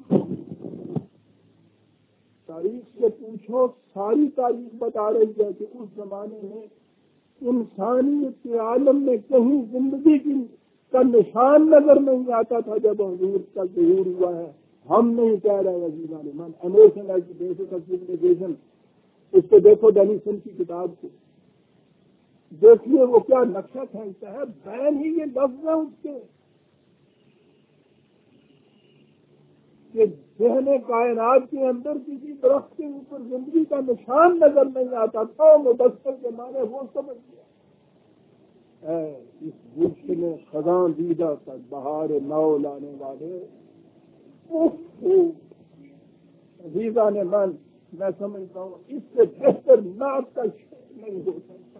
تاریخ سے پوچھو ساری تاریخ بتا رہی ہے کہ اس زمانے میں انسانیت کے عالم میں کہیں زندگی کی کا نشان نظر نہیں آتا تھا جب حضور کا ظہور ہوا ہے ہم نہیں کہہ رہے عزیزان من، ایموشنل ایجوکیشن کمیونیکیشن، اس کو دیکھو ڈینیسن کی کتاب کو دیکھیے، وہ کیا نقشہ کھینچتا ہے، بین ہی یہ لفظ ہے اس کے کہ ذہن کائنات کے اندر کسی درخت کے اوپر زندگی کا نشان نظر نہیں آتا تھا، مدثر کے معنی وہ سمجھ گیا۔ اے اس گلش میں خزاں دیدہ تک بہار نو لانے والے، عزیزان من، میں سمجھتا ہوں اس سے بہتر نعت کا شعر نہیں ہو سکتا۔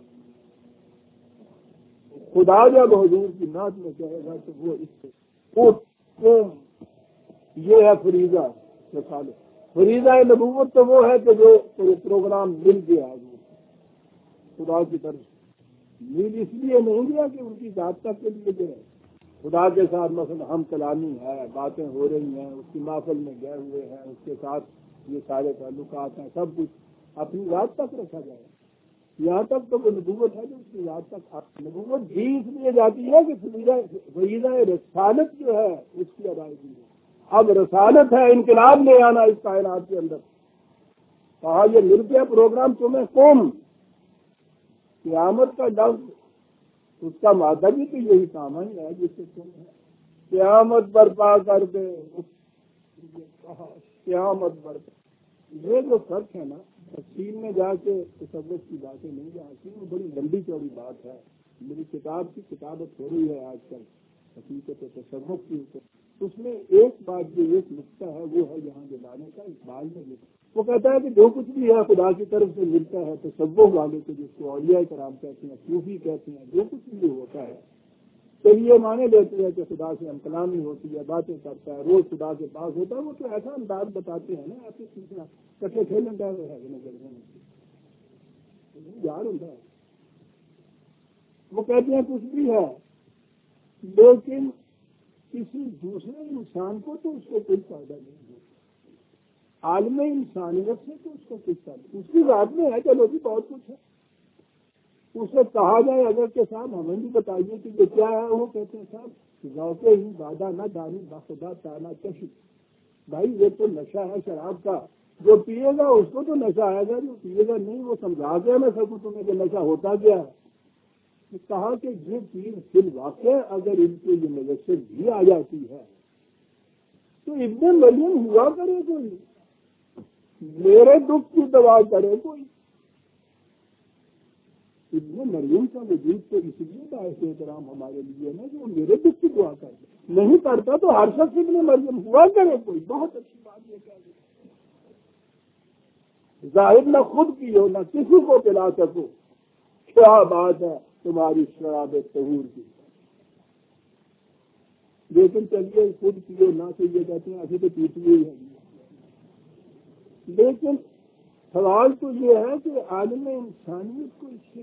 خدا جب حضور کی نعت میں کہے گا تو وہ اس سے اٹھ قوم، یہ ہے فریضہ رسالت۔ فریضہ نبوت تو وہ ہے کہ جو پروگرام مل گیا حضور خدا کی طرف مل، اس لیے نہیں گیا کہ ان کی ذات تک کے لیے جو ہے خدا کے ساتھ مثلا ہم کلامی ہے، باتیں ہو رہی ہیں، اس کی محفل میں گئے ہوئے ہیں، اس کے ساتھ یہ سارے تعلقات ہیں، سب کچھ اپنی ذات تک رکھا جائے، یہاں تک تو وہ نبوت ہے جو اس کی ذات تک۔ نبوت بھی اس لیے جاتی ہے کہ فریضہ رسالت جو ہے اس کی ادائیگی ہے۔ اب رسالت ہے انقلاب لے آنا اس کائنات کے اندر۔ کہا یہ مل گیا پروگرام تمہیں قوم، قیامت کا لفظ اس کا مادہ بھی تو یہی کام ہے جس سے تم ہے قیامت برپا کر دے، قیامت برپا۔ یہ جو فرق ہے نا، تفصیل میں جا کے تصوف کی باتیں نہیں جاتی، وہ بڑی لمبی چوڑی بات ہے۔ میری کتاب کی کتابت ہو رہی ہے آج کل حقیقت تصوف کی، اس میں ایک بات جو ایک نقطہ ہے وہ ہے یہاں جلانے کا اقبال میں لکھا۔ وہ کہتا ہے کہ جو کچھ بھی ہے خدا کی طرف سے ملتا ہے تصوف والے کو، جس کو اولیاء کرام کہتے ہیں، صوفی کہتے ہیں، جو کچھ بھی ہوتا ہے تو یہ مانے لیتے ہیں کہ خدا سے ہم کلامی ہوتی ہے، باتیں کرتا ہے، روز خدا کے پاس ہوتا ہے۔ وہ تو ایسا انداز بتاتے ہیں نا، ایسے سیکھنا کٹے کھیلنے کا ہے یار ہوتا ہے۔ وہ کہتے ہیں کچھ بھی ہے لیکن کسی دوسرے انسان کو تو اس کو کوئی فائدہ نہیں ہے، عالم انسانیت سے تو اس کو کچھ فائدہ، اس کی ذات میں ہے چلو جی بہت کچھ ہے۔ اس سے کہا جائے اگر کے ساتھ ہمیں بھی بتائیے کہ یہ کیا ہے، وہ کہتے ہیں صاحب ذوق ہی وعدہ نہ دانی باخدا تانا چشی، بھائی یہ تو نشہ ہے شراب کا، جو پیے گا اس کو تو نشہ آئے گا، جو پیے گا نہیں وہ سمجھا کے میں سکوں تمہیں کہ نشہ ہوتا کیا ہے۔ کہا کہ یہ چیز فی الواقع اگر ان کے یہ نظر سے بھی آ جاتی ہے تو ابن مریم ہوا کرے کوئی، میرے دکھ کی دوا کرے کوئی۔ ابن مریم کا وجود تو اس لیے باعث احترام ہمارے لیے نا کہ وہ میرے دکھ کی دعا کرے، نہیں کرتا تو ہر شخص ابن مریم ہوا کرے کوئی۔ بہت اچھی بات یہ کہہ دی، ظاہر نہ خود کی ہو نہ کسی کو پلا سکو، کیا بات ہے تمہاری شراب طہور کی، لیکن چلیے خود پیو نہ تو یہ کہتے ہیں ایسے تو پیتی ہی ہے۔ لیکن سوال تو یہ ہے کہ عالم انسانیت کو اس سے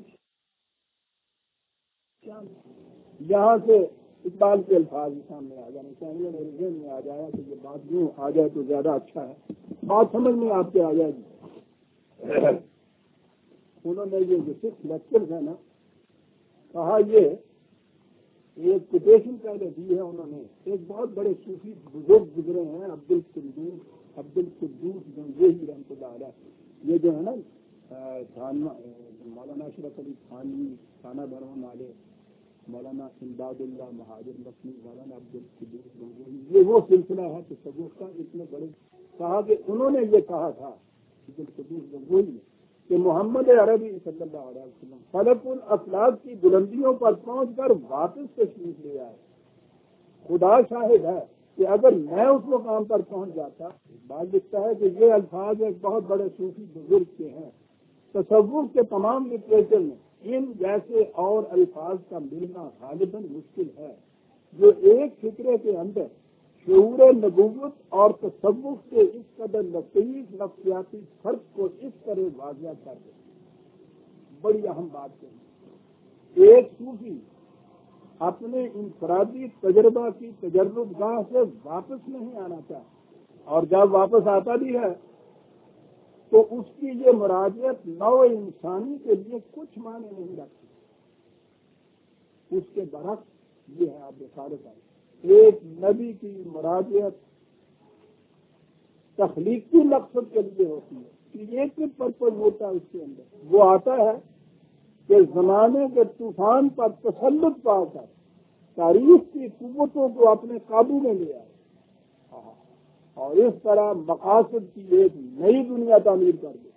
کیا، یہاں سے اقبال کے الفاظ سامنے آ جانے چاہیے، میرے ذہن میں آ جایا کہ یہ بات یوں آ جائے تو زیادہ اچھا ہے، بات سمجھ میں آپ کے آ جائے گی۔ انہوں نے یہ جو سکس لیکچرز ہیں نا، کہا یہ ایک کوٹیشن پہلے دی ہے انہوں نے، ایک بہت بڑے صوفی بزرگ گزرے ہیں عبد القدوس عبد القدوس گنگوہی رحمۃ اللہ علیہ، یہ جو ہے نا مولانا اشرف علی تھانوی، خانہ بھرون والے، مولانا امداد اللہ مہاجر لکھنؤ، مولانا عبد القدوس گنگوہی، یہ وہ سلسلہ ہے تصوف کا اتنے بڑے۔ کہا کہ انہوں نے یہ کہا تھا عبد القدوس گنگوہی نے کہ محمد عربی صلی اللہ علیہ وسلم فلک الافلاک کی بلندیوں پر پہنچ کر واپس تشریف لے آئے۔ خدا شاہد ہے کہ اگر میں اس مقام پر پہنچ جاتا، بات لکھتا ہے کہ یہ الفاظ ایک بہت بڑے صوفی بزرگ کے ہیں، تصوف کے تمام لٹریچر میں ان جیسے اور الفاظ کا ملنا غالباً مشکل ہے، جو ایک فکرے کے اندر شعور نبوت اور تصوف کے اس قدر لطیف نفسیاتی فرق کو اس طرح واضح کر دے۔ بڑی اہم بات ہے، ایک صوفی اپنے انفرادی تجربہ کی تجرب گاہ سے واپس نہیں آنا چاہتا، اور جب واپس آتا بھی ہے تو اس کی یہ مراجعت نو انسانی کے لیے کچھ معنی نہیں رکھتی۔ اس کے برعکس یہ ہے آپ بخارت آئے، ایک نبی کی مراجعت تخلیقی مقصد کے لیے ہوتی ہے، کریٹو پرپز ہوتا ہے اس کے اندر، وہ آتا ہے کہ زمانے کے طوفان پر تسلط پا کر تاریخ کی قوتوں کو اپنے قابو میں لے آئے اور اس طرح مقاصد کی ایک نئی دنیا تعمیر کر دے۔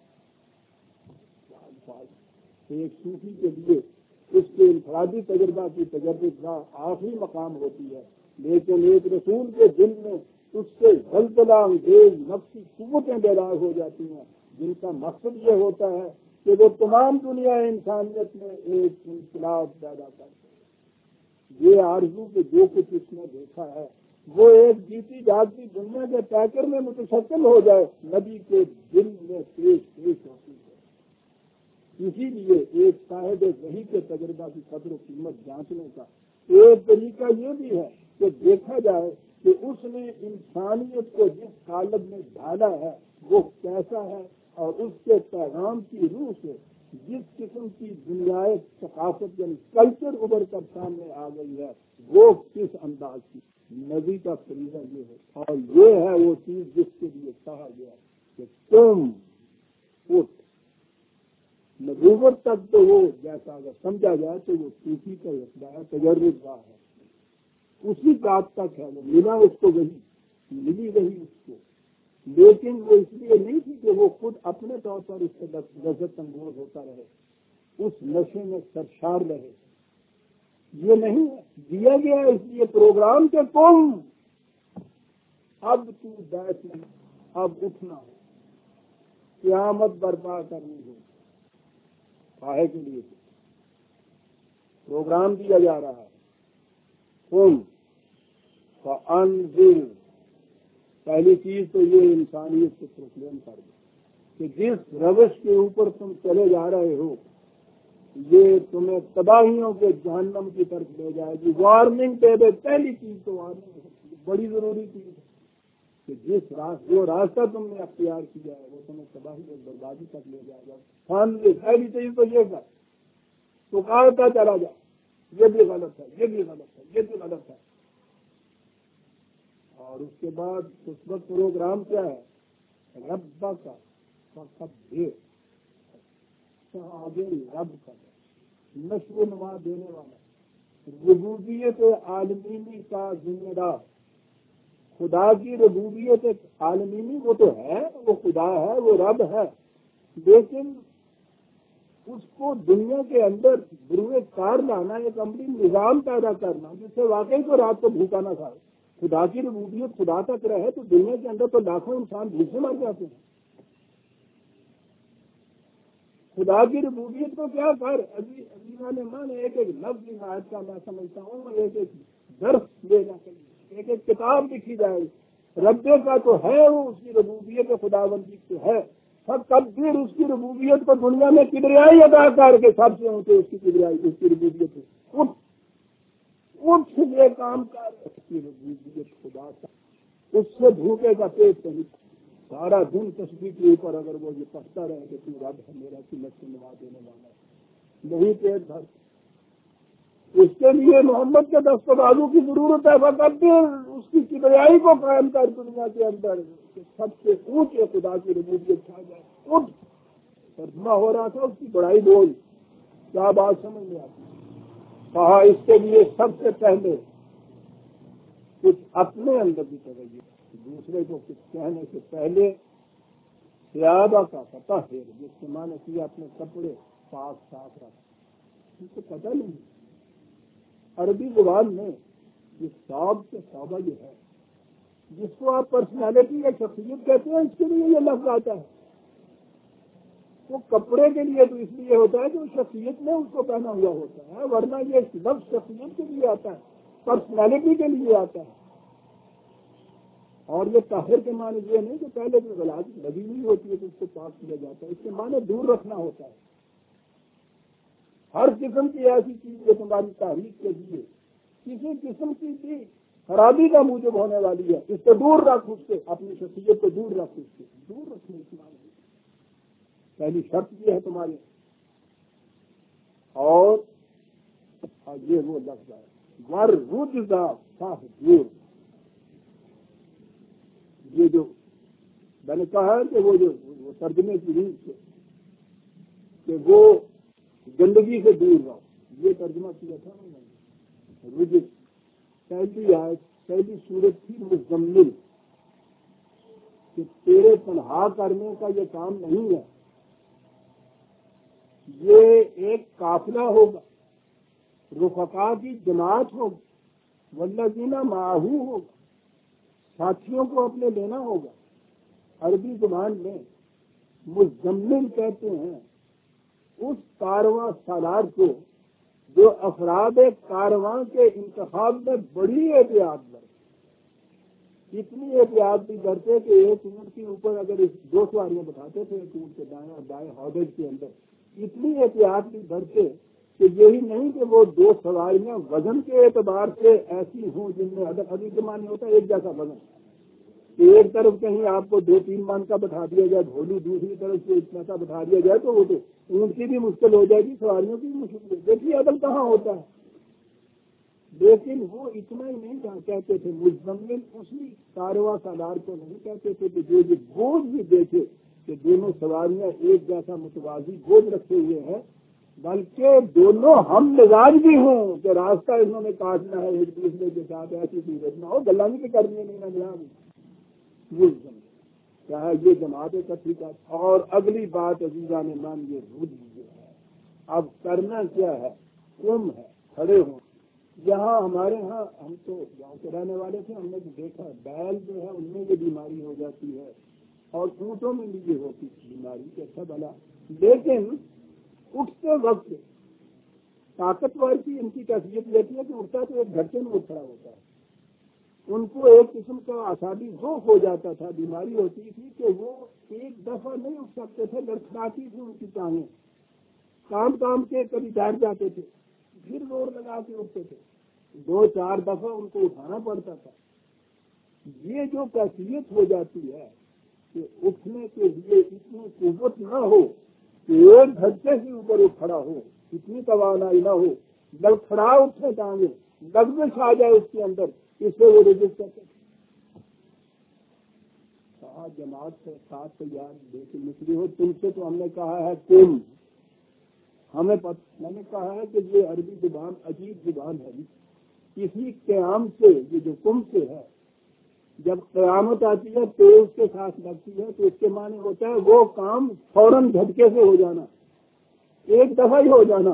ایک صوفی کے لیے اس کے انفرادی تجربہ کی تجربہ آخری مقام ہوتی ہے، لیکن ایک رسول کے دل میں اس سے زلزلہ انگیز نفسی قوتیں بیدار ہو جاتی ہیں، جن کا مقصد یہ ہوتا ہے کہ وہ تمام دنیا انسانیت میں ایک انقلاب پیدا کرتے۔ یہ آرزو کہ جو کچھ اس نے دیکھا ہے وہ ایک جیتی جاگتی دنیا کے پیکر میں متشکل ہو جائے، نبی کے دل میں پیش پیش ہوتی ہے۔ اسی لیے ایک صاحب وحی کے تجربہ کی قدر و قیمت جانچنے کا ایک طریقہ یہ بھی ہے کہ دیکھا جائے کہ اس نے انسانیت کو جس حالت میں ڈالا ہے وہ کیسا ہے، اور اس کے پیغام کی روح سے جس قسم کی دنیائے ثقافت یعنی کلچر ابھر کر سامنے آ گئی ہے وہ کس انداز کی۔ نبی کا فریضہ یہ ہے، اور یہ ہے وہ چیز جس کے لیے کہا گیا کہ تم اٹھ۔ نبوت تک تو وہ جیسا اگر سمجھا جائے تو وہ صوفی کا رقبہ ہے، تجربہ ہے، اسی بات تک ہے، وہ ملا اس کو وہی ملی وہی اس کو، لیکن وہ اس لیے نہیں تھی کہ وہ خود اپنے طور پر اس سے لذت انگیز ہوتا رہے، اس نشے میں سرشار رہے، یہ نہیں دیا گیا اس لیے پروگرام کے تم اب تو بیٹھ نہیں، اب اٹھنا ہو، قیامت برپا کرنی ہو، کاہے کے لیے پروگرام دیا جا رہا ہے۔ تم فانذر، پہلی چیز تو یہ انسانیت کو پروکلیم کر دو کہ جس روش کے اوپر تم چلے جا رہے ہو یہ تمہیں تباہیوں کے جہنم کی طرف لے جائے گی۔ وارننگ دے دے، پہلی چیز تو وارننگ ہے، بڑی ضروری چیز ہے کہ جس راستہ جو راستہ تم نے اختیار کیا ہے وہ تمہیں تباہی اور بربادی تک لے جائے گا۔ پہلی چیز تو یہ کر تو کہتا چلا جا، یہ بھی غلط ہے، یہ بھی غلط ہے، یہ بھی غلط ہے، اور اس کے بعد اس وقت پروگرام کیا ہے؟ رب کا فکبر، آگے رب کا نشو و نما دینے والا، ربوبیت عالمینی کا ذمہ دار، خدا کی ربوبیت عالمینی وہ تو ہے، وہ خدا ہے، وہ رب ہے، لیکن اس کو دنیا کے اندر بروئے کار لانا، ایک عملی نظام پیدا کرنا جس سے واقعی تو رات کو بھوکا نہ کھائے۔ خدا کی ربوبیت خدا تک رہے تو دنیا کے اندر تو لاکھوں انسان بھوکے مر جاتے ہیں۔ خدا کی ربوبیت کو کیا کر ابھی ابھی نے مانے ایک ایک لفظ آیت کا میں سمجھتا ہوں، ایک ایک درس لینا چاہیے، ایک ایک کتاب لکھی جائے۔ رب کا تو ہے، وہ اس کی ربوبیت خدا بندی تو ہے، سب تب بھی اس کی ربوبیت کو دنیا میں کبریائی ادا کر کے سب سے اونچے اس کی کبریائی، اس کی ربوبیت اٹھ اٹھ یہ کام کر، اس کی ربوبیت خدا کا، اس سے بھوکے کا پیٹ نہیں، سارا دن تسبیح کے اوپر اگر وہ یہ پڑھتا رہے کہ تو رب ہے میرا، کی نفس نوا دینے والا ہے، نہیں پیٹ بھر، اس کے لیے محمد کے دست بازو کی ضرورت ہے، فقط اس کی کبریائی کو قائم کر دنیا کے اندر سب سے اونچے خدا کی ربوبیت چھا جائے۔ اٹھ، ترجمہ ہو رہا تھا اس کی بڑائی بول، کیا بات سمجھ میں آتی؟ کہا اس کے لیے سب سے پہلے کچھ اپنے اندر بھی توجہ، دوسرے کو کچھ کہنے سے پہلے سیادہ کا پتہ ہے، جس کے معنی کیا اپنے کپڑے پاک صاف رکھ، ان کو پتہ نہیں عربی زبان میں یہ صاب سے صابہ یہ ہے جس کو آپ پرسنالٹی یا شخصیت کہتے ہیں، اس کے لیے یہ لفظ آتا ہے۔ وہ کپڑے کے لیے تو اس لیے ہوتا ہے کہ وہ شخصیت میں اس کو پہنا ہوا ہوتا ہے، ورنہ یہ لفظ شخصیت کے لیے آتا ہے، پرسنالٹی کے لیے آتا ہے۔ اور یہ طاہر کے معنی یہ نہیں کہ پہلے جو غلاظت لگی ہوئی ہوتی ہے تو اس کو پاک کیا جاتا ہے، اس کے معنی دور رکھنا ہوتا ہے۔ ہر قسم کی ایسی چیز جو تمہاری تاریخ کے لیے کسی قسم کی بھی خرابی کا موجب ہونے والی ہے، اس سے دور رکھ، اس سے اپنی شخصیت کو دور رکھ، اس سے دور رکھنے کی معنی پہلی شرط یہ ہے تمہاری۔ اور یہ وہ لفظ ہے ور رجزا صاحب، یہ جو میں نے کہا کہ وہ جو وہ ترجمے کی ریت سے کہ وہ گندگی سے دور رہو، یہ ترجمہ کیا تھا نا رجس. پہلی آیت پہلی صورت تھی مزمل کہ تیرے تنہا کرنے کا یہ کام نہیں ہے، یہ ایک قافلہ ہوگا، رفقا کی جماعت ہوگی، والذین معہو ہوگا، ساتھیوں کو اپنے لینا ہوگا. عربی زبان میں مزمل کہتے ہیں اس کارواں سالار کو جو افراد کارواں کے انتخاب میں بڑی احتیاط برتے، اتنی احتیاط بھی برتے کہ ایک اونٹ کے اوپر اگر دو سواریاں بٹھاتے تھے ایک اونٹ کے دائیں اور بائیں ہودج کے اندر، اتنی احتیاط بھی برتے کہ یہی نہیں کہ وہ دو سواریاں وزن کے اعتبار سے ایسی ہوں جن میں اگر ابھی زمانے ہوتا ہے ایک جیسا وزن کہ ایک طرف کہیں آپ کو دو تین مان کا بٹھا دیا جائے، گھوڑی دوسری طرف سے اتنا سا بٹھا دیا جائے تو وہ تو اونٹ کی بھی مشکل ہو جائے گی، سواریوں کی بھی مشکل ہے. دیکھیے عدل کہاں ہوتا ہے. لیکن وہ اتنا ہی نہیں کہتے تھے مزمل اسی کارواں سالار کو نہیں کہتے تھے کہ جو یہ بوجھ بھی دیکھے کہ دونوں سواریاں ایک جیسا متوازی بوجھ رکھے ہوئے ہیں، بلکہ دونوں ہم مزاج بھی ہوں کہ راستہ انہوں نے کاٹنا ہے ایک دوسرے کے ساتھ، ایسی صورت نہ ہو گلانی کی کرنی نہیں نہ جہاں کیا ہے یہ جماعت اکٹھی کا. اور اگلی بات عزیزان مان یہ رود ہے. اب کرنا کیا ہے؟ کم ہے کھڑے ہوں. یہاں ہمارے ہاں ہم تو گاؤں کے رہنے والے تھے، ہم نے دیکھا بیل جو ہے ان میں یہ بیماری ہو جاتی ہے اور اونٹوں میں بھی یہ ہوتی بیماری کے اچھا بلا. لیکن اٹھتے وقت طاقتور کی ان کی کیفیت لیتی ہے کہ اٹھتا تو ایک گھنٹے میں اٹھ کھڑا ہوتا ہے. ان کو ایک قسم کا اعصابی ذوق ہو جاتا تھا، بیماری ہوتی تھی کہ وہ ایک دفعہ نہیں اٹھ سکتے تھے، لڑکھڑاتی تھی ان کی ٹانگیں، کام کام کے کبھی بیٹھ جاتے تھے پھر زور لگا کے اٹھتے تھے، دو چار دفعہ ان کو اٹھانا پڑتا تھا. یہ جو کیفیت ہو جاتی ہے کہ اٹھنے کے لیے اتنی قوت نہ ہو کہ ایک گھنٹے سے اوپر اٹھ کھڑا ہو، اتنی توانائی نہ ہو، لڑکھڑا اٹھے ٹانگیں، لغزش آ جائے اس کے اندر، اس سے وہ رجسٹ کرتے تھے. کہا جماعت سے ساتھ تیار دیکھ نکلی ہو تم سے تو ہم نے کہا ہے تم، ہمیں پتہ میں نے کہا ہے کہ یہ عربی زبان عجیب زبان ہے. اسی قیام سے یہ جو کم سے ہے جب قیامت آتی ہے تو اس کے ساتھ لگتی ہے تو اس کے معنی ہوتا ہے وہ کام فوراً جھٹکے سے ہو جانا، ایک دفعہ ہی ہو جانا.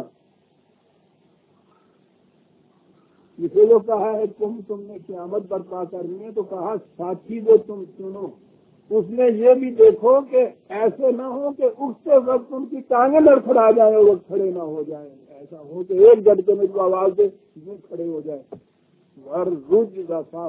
اسے جو کہا ہے تم تم نے قیامت برپا کرنی ہے تو کہا ساتھی جو تم سنو اس میں یہ بھی دیکھو کہ ایسے نہ ہو کہ اٹھتے وقت ان کی ٹانگیں لڑکھڑا جائیں اور وہ کھڑے نہ ہو جائیں، ایسا ہو کہ ایک جھٹکے میں جو آواز دے وہ کھڑے ہو جائے. ور رج دفاع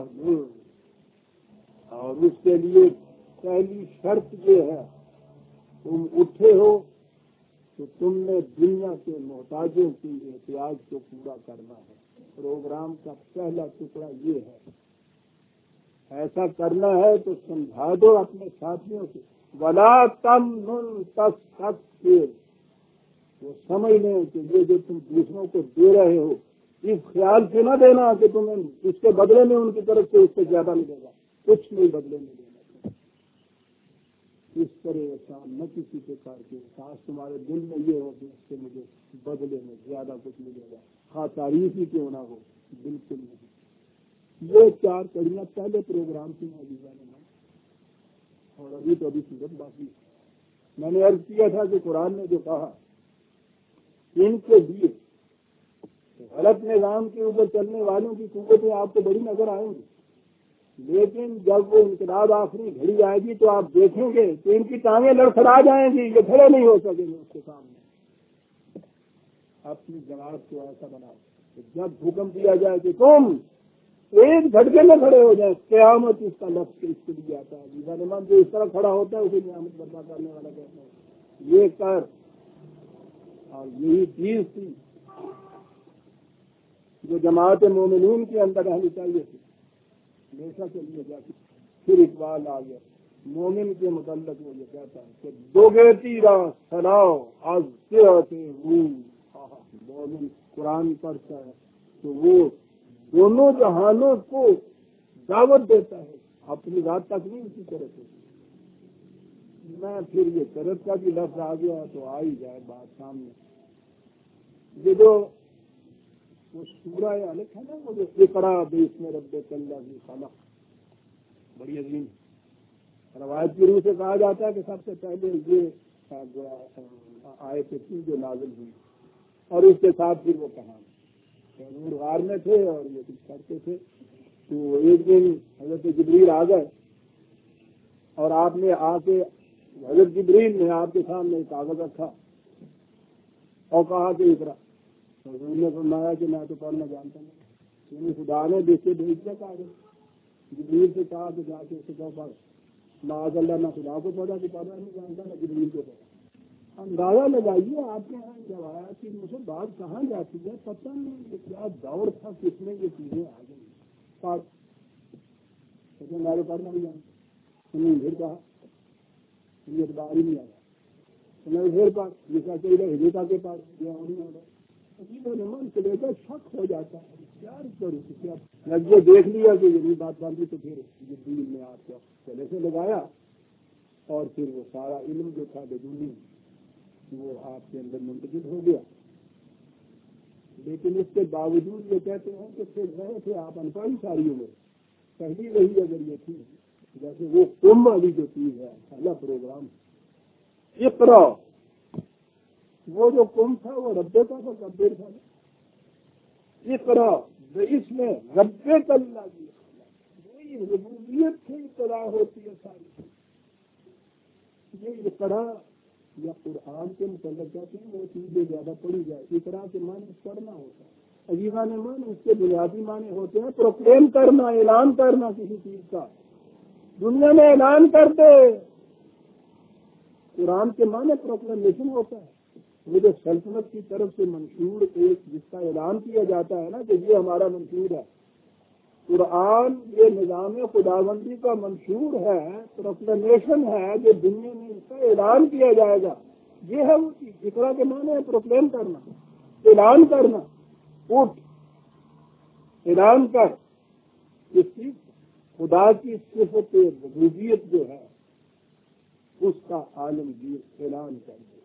اور اس کے لیے پہلی شرط یہ ہے تم اٹھے ہو تو تم نے دنیا کے محتاجوں کی احتیاج کو پورا کرنا ہے. پروگرام کا پہلا ٹکڑا یہ ہے، ایسا کرنا ہے تو سمجھا دو اپنے ساتھیوں سے ولا تم نن تس تک وہ سمجھ لیں کہ یہ جو تم دوسروں کو دے رہے ہو اس خیال سے نہ دینا کہ تمہیں اس کے بدلے میں ان کی طرف سے اس سے زیادہ ملے گا، کچھ نہیں بدلے میں دینا. اس طرح احسان نہ کسی کے کار کے خاص تمہارے دل میں یہ ہو کہ اس سے مجھے بدلے میں زیادہ کچھ ملے گا، ہاں تعریف ہی کیوں نہ ہو. بالکل نہیں. یہ چار کڑیاں پہلے پروگرام کی موجودہ نے اور ابھی تو ابھی صورت باقی. میں نے عرض کیا تھا کہ قرآن نے جو کہا ان کے لیے غلط نظام کے اوپر چلنے والوں کی قوتیں آپ کو بڑی نظر آئیں گی، لیکن جب وہ انقلاب آخری گھڑی آئے گی تو آپ دیکھیں گے کہ ان کی ٹانگیں لڑکھڑا جائیں گی، یہ کھڑے نہیں ہو سکیں گے اس کے سامنے. اپنی جماعت کو ایسا بناؤ کہ جب حکم دیا جائے کہ تم ایک جھٹکے میں کھڑے ہو جائیں، قیامت اس کا لفظ اس کے لیے آتا ہے. نمان جو اس طرح کھڑا ہوتا ہے اسے قیامت برپا کرنے والا کہتا ہے یہ کر. اور یہی چیز تھی جو جماعت مومنین کے اندر رہنی چاہیے تھی، ہمیشہ کے لیے جاتی. پھر اقبال آ گیا مومن کے متعلق وہ یہ کہتا ہے کہ دو گے تیرا سلاؤ آج سے آتے مومن قرآن پڑھتا ہے تو وہ دونوں جہانوں کو دعوت دیتا ہے، اپنی ذات تک نہیں اسی طرح سے. میں پھر یہ کرت کا بھی لفظ آ گیا تو آ ہی جائے بات سامنے. یہ جو وہ سورہ الگ ہے نا، وہ جو اقرا باسم ربک الذی خلق، بڑی عظیم روایت کی روح سے کہا جاتا ہے کہ سب سے پہلے یہ آیت تھی جو نازل ہوئی، اور اس کے ساتھ پھر وہ کہانی حضور غار میں تھے اور یہ کچھ کرتے تھے. تو ایک دن حضرت جبریل آ گئے اور آپ نے آ کے حضرت جبریل نے آپ کے سامنے ایک کاغذ رکھا اور کہا کہ اقرا. حضور نے فرمایا کہ میں تو پڑھنا جانتا ہوں. خدا نے دیکھے بھیج دیا کاغذ. جبریل سے کہا کہ جا کے اسے پڑھ. معاذ اللہ نہ خدا کو پڑھا کہ پڑھنا نہیں جانتا نہ جبریل کو پڑھا. اندازہ لگائیے آپ کے یہاں روایات کی مجھے بات کہاں جاتی ہے پتہ نہیں کہ کیا دور تھا کس میں یہ چیزیں آ گئی. پڑھ میرے پڑھنا نہیں جانتا. انہوں نے پھر کہا یہ اعتبار ہی نہیں آیا. انہوں نے پھر پڑھ جیسا چاہیے ہجرتا کے پاس یہ نہیں آ رہا. من سے لے کر شک ہو جاتا ہے کیا کروں کیا. جب یہ دیکھ لیا کہ یہ بات باندھی تو پھر جبریل نے آپ کو گلے سے لگایا اور پھر وہ سارا علم جو تھا بدونی وہ آپ کے اندر منتقل ہو گیا. لیکن اس کے باوجود یہ کہتے ہیں کہ پھر رہے تھے آپ ان پڑھ ساری عمر. پہلی وہی اگر یہ تھی جیسے وہ قوم والی جو چیز ہے پہلا پروگرام اقرا، وہ جو قوم تھا وہ ربے کا تھا کبیر تھا. اقرا اس میں ربے کا اللہ کی وہی ربوبیت سے اطلاع ہوتی ہے ساری. یہ اقرا یا قرآن کے متعلق کہتے ہیں وہ چیزیں زیادہ پڑھی جائے. اقرا کے معنی پڑھنا ہوتا ہے. عجیبہ نے معنی اس کے بنیادی معنی ہوتے ہیں پروکلیم کرنا، اعلان کرنا کسی چیز کا. دنیا میں اعلان کرتے. قرآن کے معنی پروکلیمیشن ہوتا ہے. وہ جو سلطنت کی طرف سے منشور ایک جس کا اعلان کیا جاتا ہے نا کہ یہ ہمارا منشور ہے. قرآن یہ نظام خداوندی کا منشور ہے، پروکلیمیشن ہے جو دنیا میں اس کا اعلان کیا جائے گا. یہ ہے وہ چیز. اقرا کے معنی ہے پروکلیم کرنا، اعلان کرنا. اٹھ اعلان کر اس چیز خدا کی صفت ربوبیت جو ہے اس کا عالمگیر اعلان کر دے.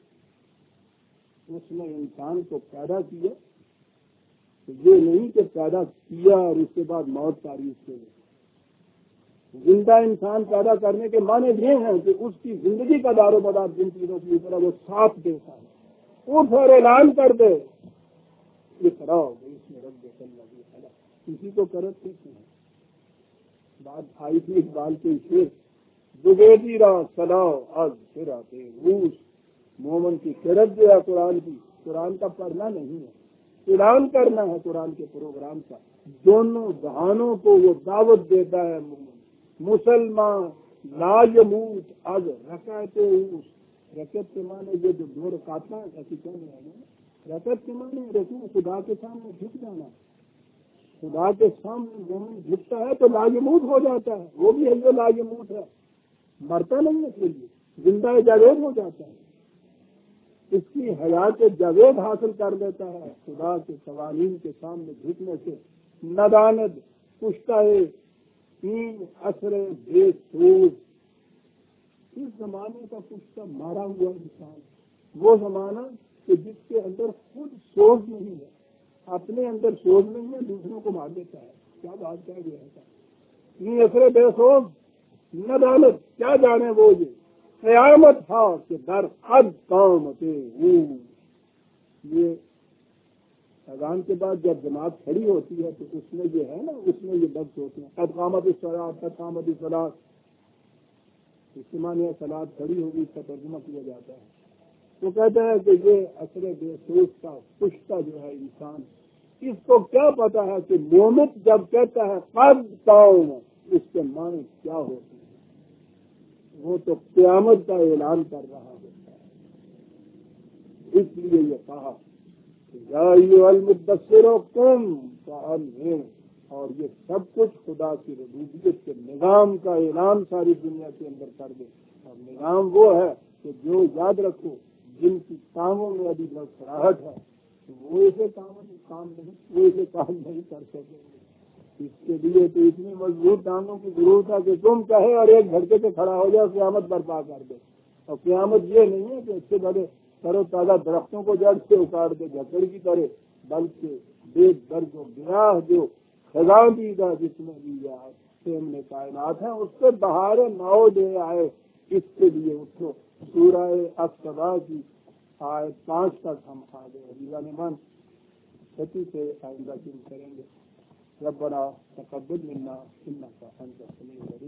اس نے انسان کو پیدا کیا تو یہ نہیں کہ پیدا کیا اور اس کے بعد موت تاریخ کے لیے. زندہ انسان پیدا کرنے کے معنی یہ ہیں کہ اس کی زندگی کا دار و مدار جن چیزوں کی طرح وہ ساتھ دیتا ہے. اٹھ اور اعلان کر دے یہ کراؤ اس میں رب اللہ کسی کو کرت کہتے ہیں. بات آئی تھی اقبال کے شیر جگیتی را سلاؤ از پھر آتے روس. مومن کی کرت جو ہے قرآن کی، قرآن کا پڑھنا نہیں ہے، اعلان کرنا ہے قرآن کے پروگرام کا. دونوں جہانوں کو وہ دعوت دیتا ہے مومن. مسلمان لا یموت از رکعت اوس. رکعت کے معنی یہ جو دو رکعتیں ایسی کہنے ہیں. رکعت کے معنی رکوع خدا کے سامنے جھک جانا. خدا کے سامنے مومن جھکتا ہے تو لا یموت ہو جاتا ہے. وہ بھی ہے لا یموت ہے، مرتا نہیں ہے. پھر زندہ جاوید ہو جاتا ہے. اس کی حیات جاوید حاصل کر لیتا ہے خدا کے قوانین کے سامنے جھکنے سے. ندانت پشتا ہے تین اثر بے سوز. اس زمانے کا پشتا مارا ہوا انسان، وہ زمانہ کہ جس کے اندر خود سوز نہیں ہے، اپنے اندر سوز نہیں ہے، دوسروں کو مار دیتا ہے. کیا بات کہہ گیا ہے. تین اثر بے سوز ندانت کیا جانے وہ یہ قیامت تھا کہ در قد قامت یہ اذان کے بعد جب جماعت کھڑی ہوتی ہے تو اس میں جو ہے نا اس میں یہ لفظ ہوتے ہیں قد قامت الصلاۃ قد قامت الصلاۃ. اس کے معنی صلاۃ کھڑی ہوگی اس کا ترجمہ کیا جاتا ہے. تو کہتے ہیں کہ یہ اثر بے سوز کا پشتا جو ہے انسان، اس کو کیا پتا ہے کہ مومن جب کہتا ہے قد قامت اس کے معنی کیا ہوتے ہیں. وہ تو قیامت کا اعلان کر رہا ہوتا ہے. اس لیے یہ کہا یا ایھا المدثر قم فانذر. اور یہ سب کچھ خدا کی ربوبیت کے نظام کا اعلان ساری دنیا کے اندر کر دے. اور نظام وہ ہے کہ جو یاد رکھو جن کی کاموں میں ابھی لڑکھڑاہٹ ہے وہ اسے کام کام نہیں وہ اسے کام نہیں کر سکیں گے. اس کے لیے تو اتنی مضبوط ٹانگوں کی ضرورت ہے کہ تم کہے اور ایک جھٹکے سے کھڑا ہو جاؤ، قیامت برپا کر دے. اور قیامت یہ نہیں ہے کہ اس سے بڑے ترو تازہ درختوں کو جڑ سے اکاڑ دے جھکڑ کی طرح، بلکہ بے درد و گراہ جو خزاں دیدہ جس میں بھی سامنے کائنات ہے اس سے بہار نو دے آئے. اس کے لیے اٹھو. سورہ الصبا کی آیت پانچ تک ہم آ گئے. عزیزان من چھتی سے آئندہ شروع کریں گے. ربنا تقبل منا انك انت السميع العليم.